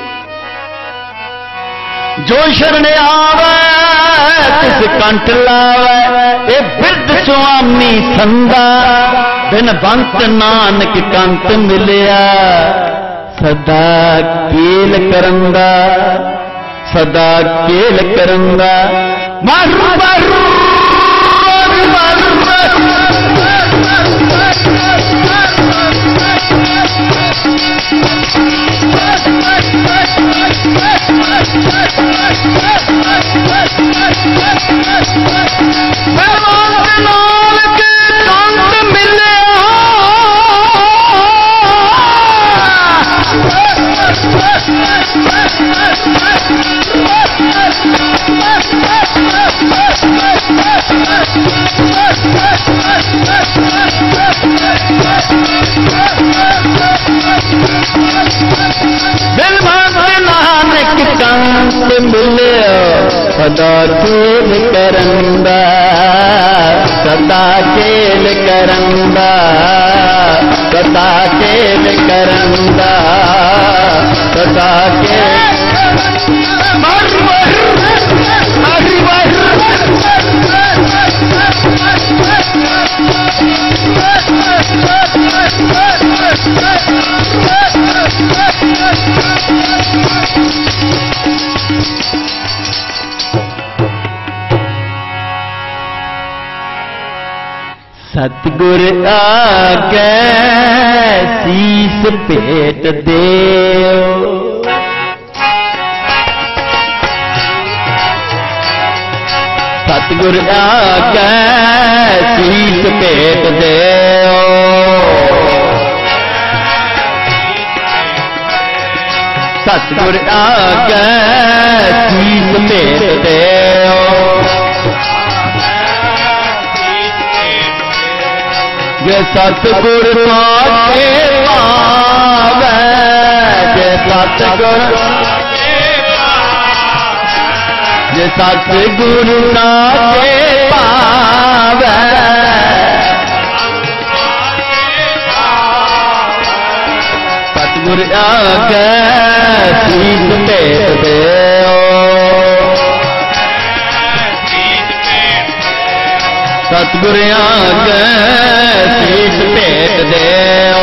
जो शरण आवे तिस कंठ लावे। ए बिरद स्वामी संदा, बिन बंत नानक कंत मिलिया। सदा केल करंदा, सदा केल करंदा। मारू मारू मारू मारू सदा खेल करंदा, सदा खेल करंदा, सदा खेल करंदा, सदा खेल सतगुर आगे शीस पेट देओ। सतगुर आगे शीस पेट देओ। सतगुर आगे शीस पेट देओ। जे सतगुर साचे पावे, जे सतगुर जे सतगुर साचे पावे, सतगुर आगे शीस पेट देओ। सतगुर आगे शीस पेट देओ।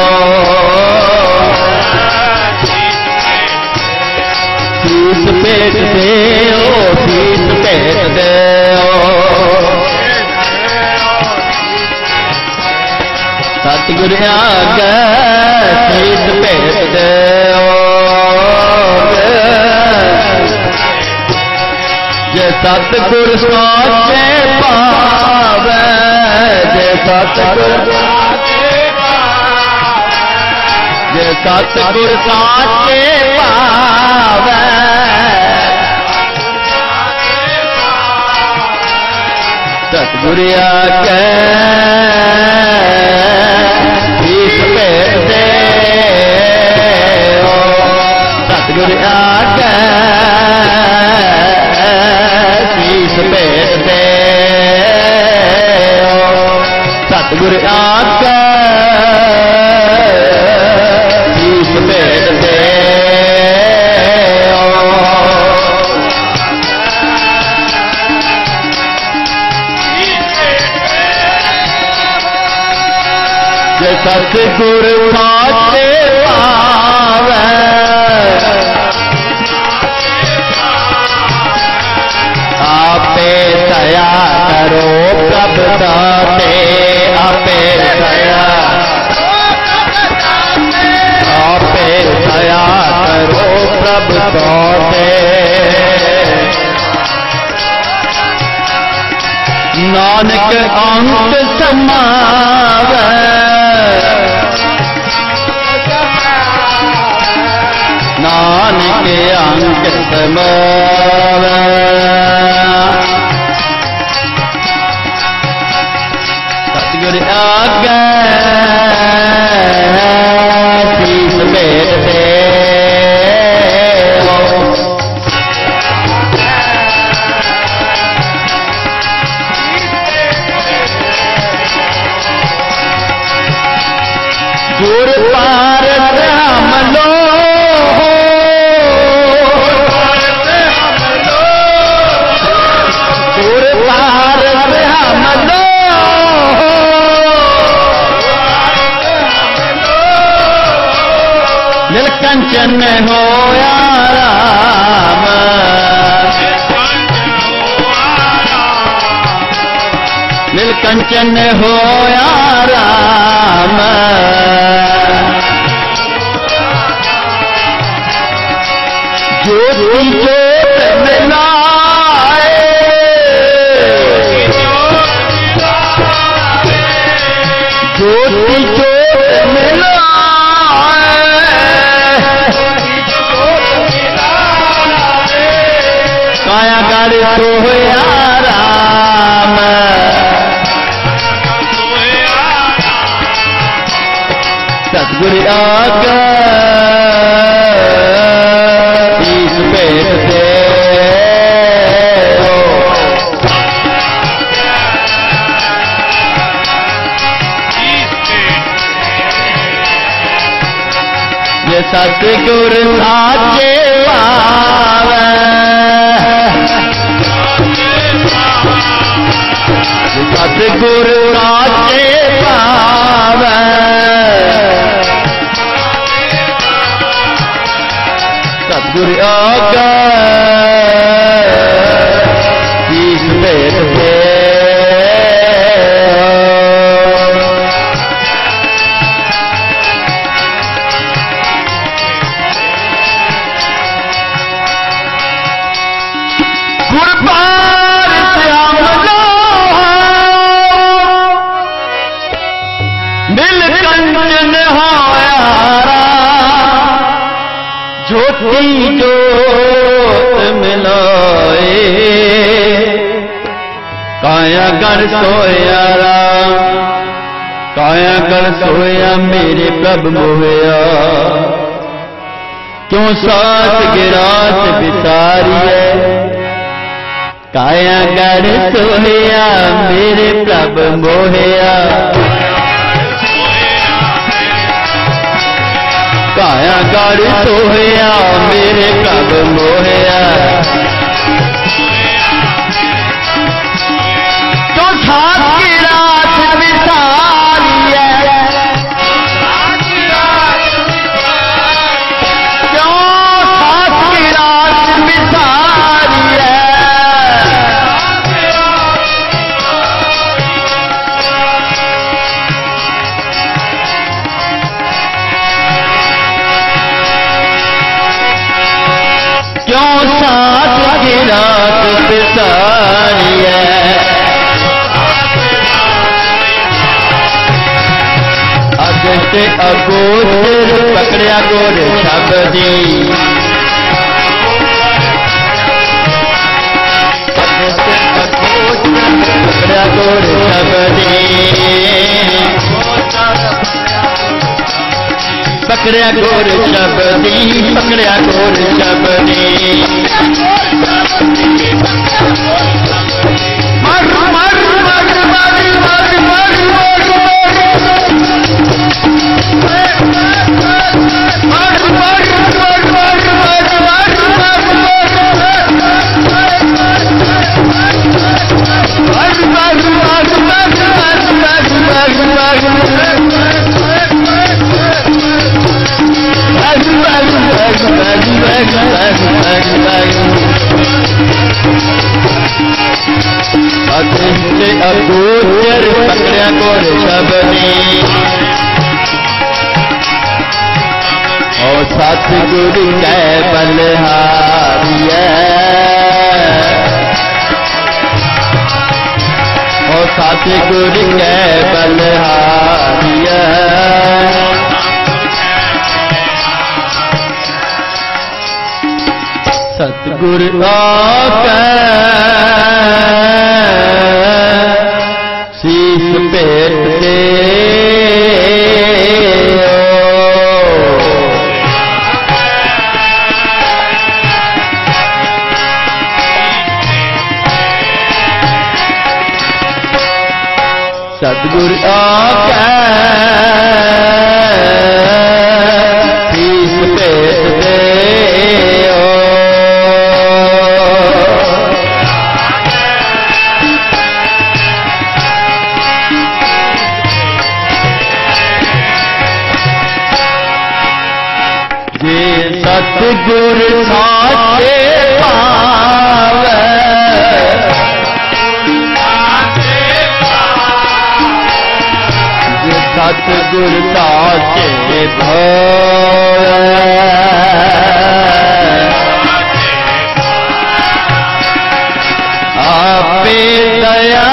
शीस पेट देओ, शीस पेट देओ। सतगुर आगे शीस पेट देओ। जे सतगुर साचे पावे, जे सतगुर जे सतगुर साचे पावे, सतगुर आगे शीस पेट देओ। सतगुर आगे शीस पेट देओ। सतगुर आगे शीस पेट देओ। जे सतगुर साचे पावे, आपे दया करो प्रभ दाते। आपे दया आपे दया करो प्रभ दाते। नानक अंत समावे, नानक अंत समावे। सतगुर आगे शीस पेट देओ। गुर पारत हम लो, गुर पारत हम लो। नीलकंचन होया राम, नीलकंचन होया राम। ज्योति ज्योत मिलाए, ज्योति ज्योत मिलाए। काया गढ़ सोया राम, सतगुर आगे शीस पेट देओ। जे सतगुर साचे पावे, सतगुर साचे पावे। सतगुर आगे शीस पेट देओ। पार श्याम मिल कंचन हारा ज्योति जोत मिलाए काया कर सोया राम काया कर सोया मेरे प्रभु मोहया क्यों साथ गिरास बिसारिए काया कर सोया मेरे प्रभु मोहया काया कर सोया मेरे प्रभु मोहया तो साथ गिरास बिसारिए क्यों साथ गिरास बिसारिए क्यों साथ गिरास बिसारिए अगते अगोचर पकड़िया गोर शब्दी अगते अगोचर पकड़िया गोर शब्दी पकड़िया गोर शब्दी पकड़िया गोर शब्दी मर मर मर मर मर मर अगोचर पकड़िया गोर शब्दी और सतगुरु कै बलहारिया और सतगुरु कै बलहारिया सतगुरु आकै शीश पेट दे सतगुरु आकै शीश पेट दे सतगुरु साचे पावे सतगुरु साचे पावे आपे दया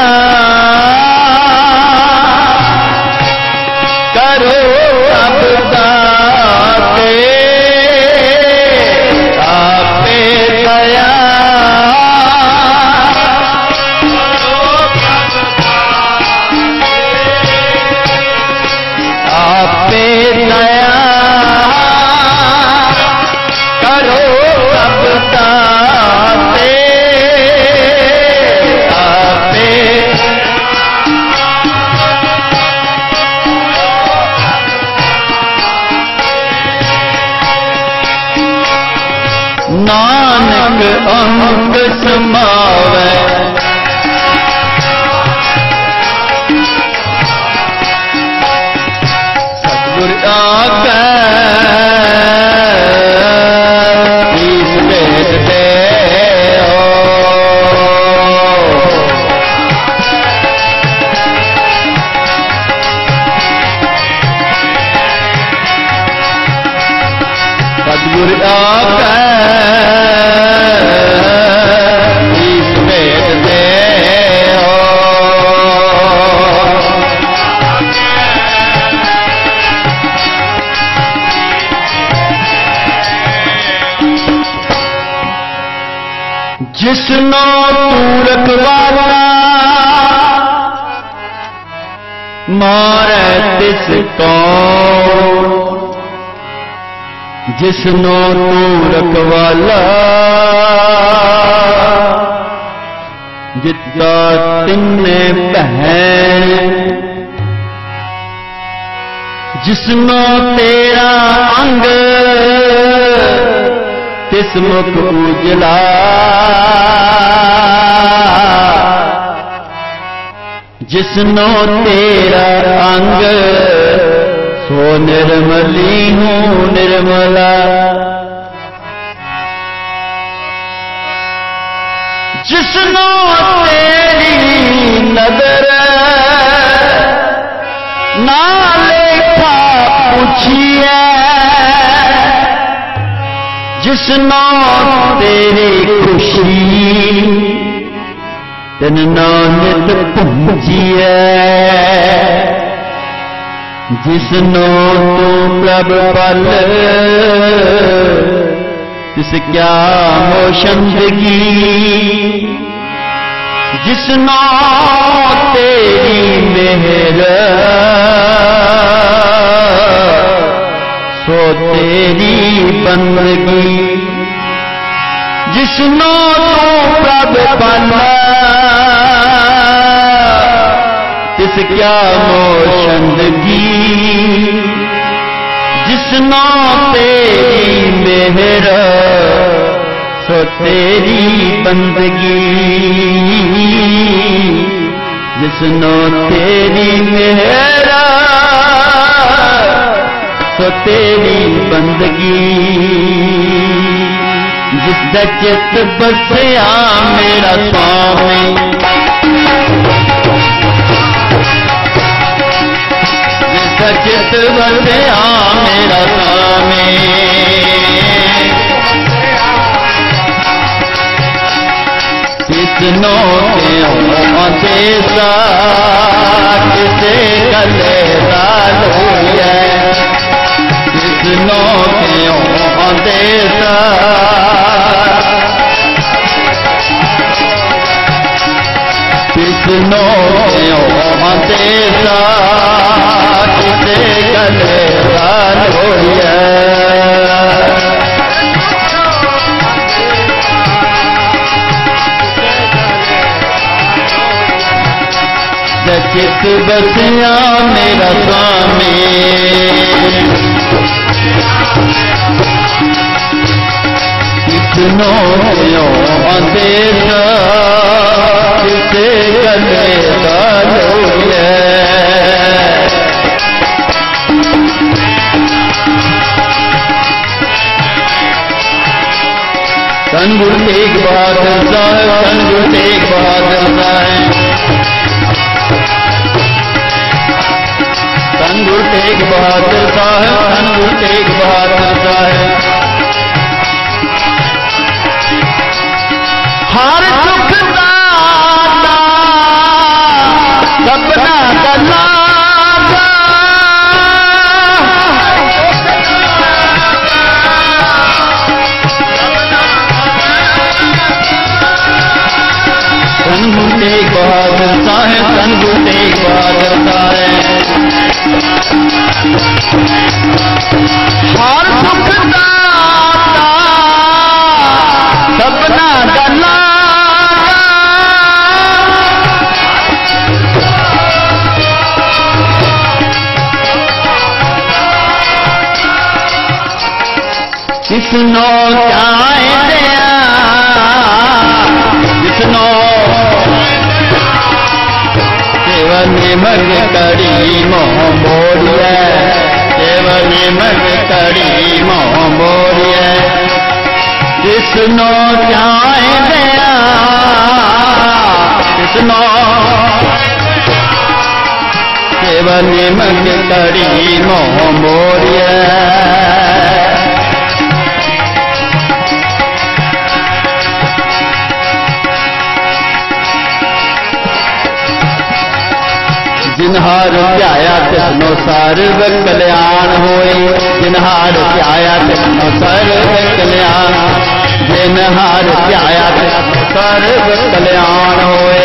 करो अब दाते नानक अंग समावे सतगुरु आकै शीश पेट दे सतगुरु आकै शीश जिसनो तू रखवाला मारे तिसको, जिसनो तू रखवाला जिता तिन्ने बहन, जिसनो तेरा अंग तिस मुख उजला, जिसनो तेरा अंग सो निर्मली हूँ निर्मला, जिसनो तेरी नजर ना लेखा पूछिए, जिसनो तेरी खुशी तन नानक पूजिए, जिसनो तू प्रभ पल तिस क्या मोशंदगी, जिसनो तेरी मेहर सो तेरी बंदगी, जिसनो तू प्रभ पल तिस क्या मोशंदगी, जिसनो तेरी मेहर सो तेरी बंदगी, जिसनो तेरी मेहर सो तेरी बंदगी, जिसदा चित बसया मेरा स्वामी, जिसदा चित बसया मेरा स्वामी, किसनो देसा किसे गले डालोए, किसनो देसा किसनो देसा किसे गले डालोए, चित बसिया मेरा स्वामी, किसनो देश किसे गले डालोए, धन गुरु तेग बहादुर साहब, धन गुरु तेग बहादुर साहब, धन गुरु तेग बहादुर साहब, धन गुरु तेग बहादुर साहब, हर सुख दाता सपना गला, धन गुरु तेग बहादुर साहब, धन गुरु तेग बहादुर साहब, हर सुख दाता सपना गला, किसनो चाहे दिया, किसनो सेवा निमग करी मोह मोरिए, सेवा निमग करी मोह मोरिए, किसनो चाहे दिया, किसनो सेवा निमग करी मोह मोरिए, जिन्हार ध्याया तिसनो सर्व कल्याण होए, जिन्हार ध्याया तिसनो सर्व कल्याण, जिन्हार ध्याया तिसनो सर्व कल्याण होए।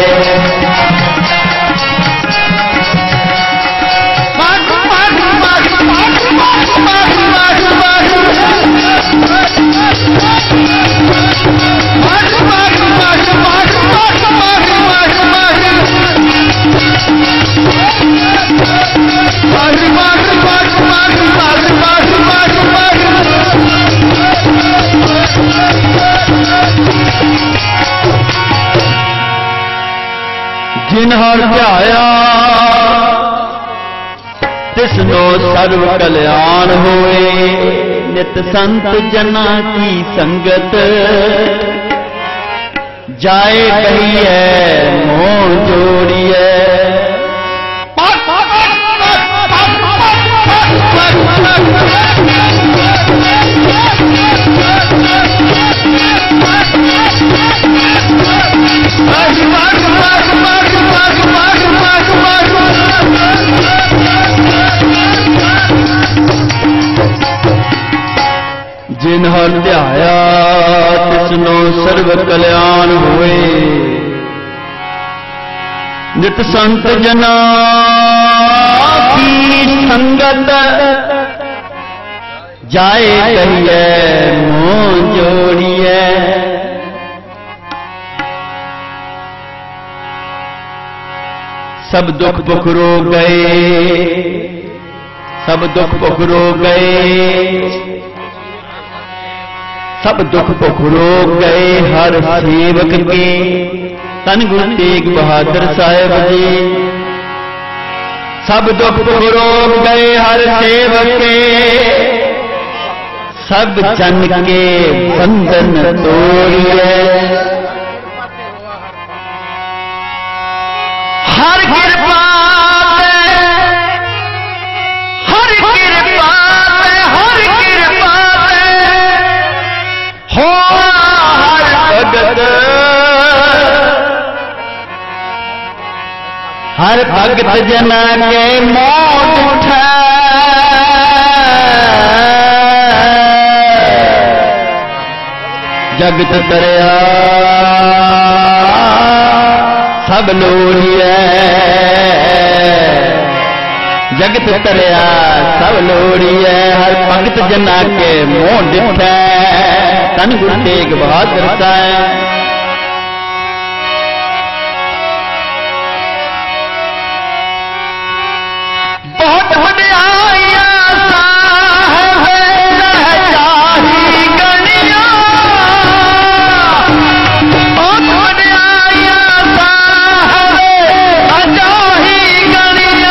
जिन हर ध्याया तिसनो सर्व कल्याण होए। नित संत जना की संगत जाए कहिए मोह जोड़िए। जिन हर ध्याया तिसनो सर्व कल्याण होए। नित संत जना की संगत जाए कहिए मोह जोड़िए। सब दुख भुख रो गए, सब दुख भुख रो गए, सब दुख भुख रो गए हर सेवक के। तन गुरु तेग बहादुर साहिब जी। सब दुख भुख रो गए हर सेवक के, सब जन के बंधन तोड़िए। हर कृपा हर कृपा हर कृपा हो हर भगत, हर भगत जना के मौत उठा। जगत तरया सब लोड़िए, जगत तरया सब लोड़िए। हर भगत जना के मोह दिठै। तन गुरु तेग बहादुर साहिब। बहुत वड्याइया साहिब रह जाही गणिया। बहुत वड्याइया साहिब रह जाही गणिया।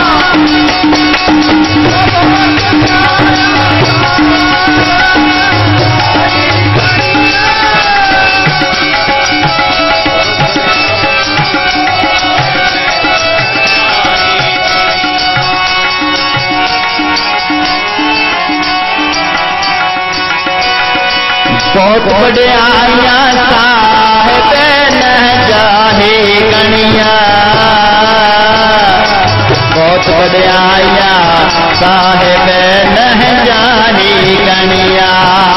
बहुत वड्याइया साहिब न जाहे गणिया। बहुत वड्याइया साहिब न जाहे गणिया।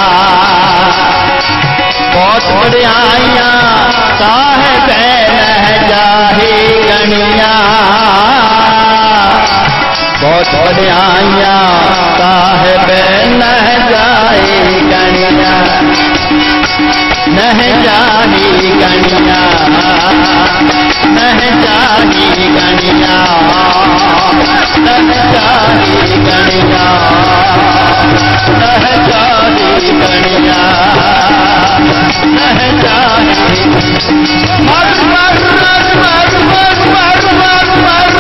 बहुत वड्याइया साहिब न जाहे गणिया। बहुत वड्याइया साहिब न जाहे गणिया। नह जाही गणिया, नह जाही गणिया, नह जाही गणिया, नह जाही गणिया, नह जाही। मर मर मर मर मर मर मर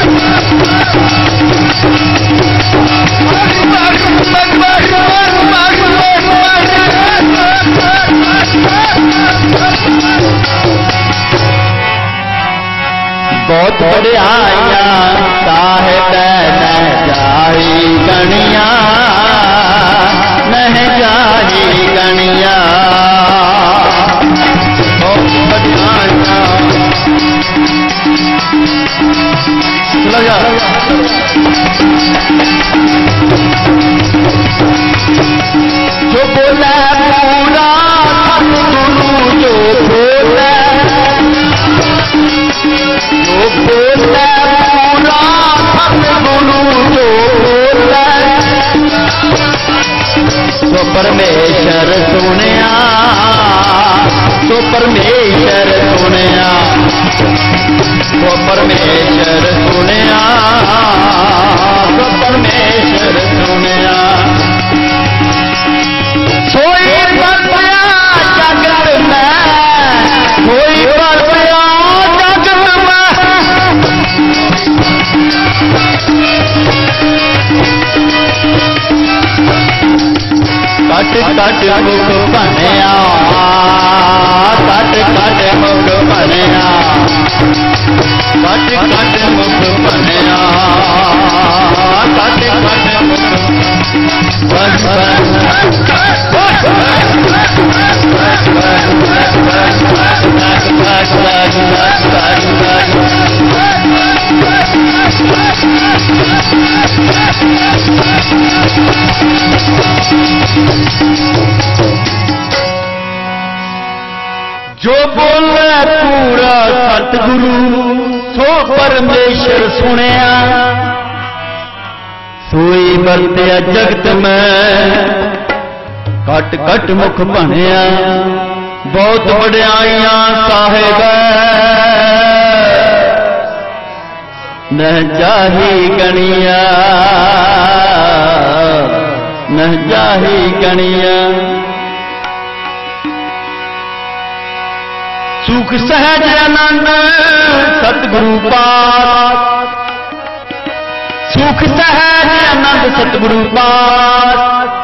बहुत वड्याइया साहिब न जाही गणिया। नह जाही गणिया। बहुत वड्याइया जो बोला पूरा सतगुरु जो परमेश्वर सुनिया वो परमेश्वर सुनिया वो परमेश्वर सुनिया सोई परमया जगत में सोई परमया जगत में कट कट मुख बनया कट कट मुख बनया कट कट मुख बनया कट कट मुख बस बस जो बोले पूरा सतगुरु सो परमेश्वर सुनिया सोई बरतिया जगत में कट कट मुख बनया बहुत वड्याइयां साहिब न जाही गणिया न जाही गणिया सुख सहज आनंद सतगुरु पास सुख सहज आनंद सतगुरु पास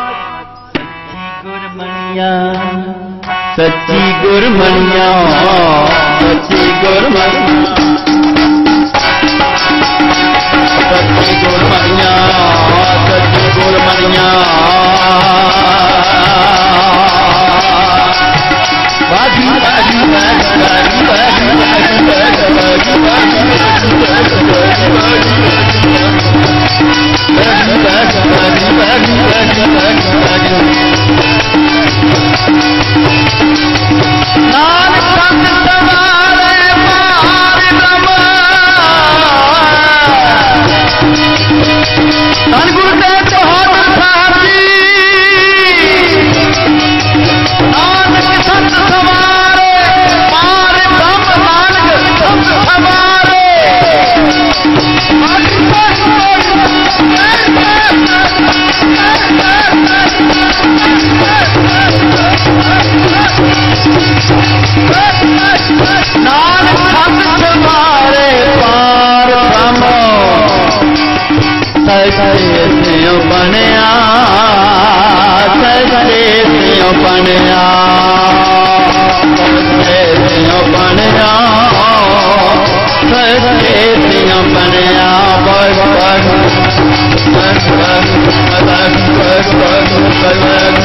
गुरमनिया सच्ची गुरमनिया सच्ची गुरमनिया सच्ची गुरमनिया सच्ची गुरमनिया बाजी बाजी बाजी बाजी बाजी बाजी बाजी बाजी बाजी नानक संत सवारे पार ब्रह्म धन गुरु तेग बहादुर साहब जी नानक संत सवारे पार ब्रह्म नानक संत सवारे नानक संत सवारे पार ब्रह्म सच्चे सियों बनया सच्चे सियों बनया सच्चे सियों बनया सच्चे सियों बनया बस बस बस बस बस बस बस बस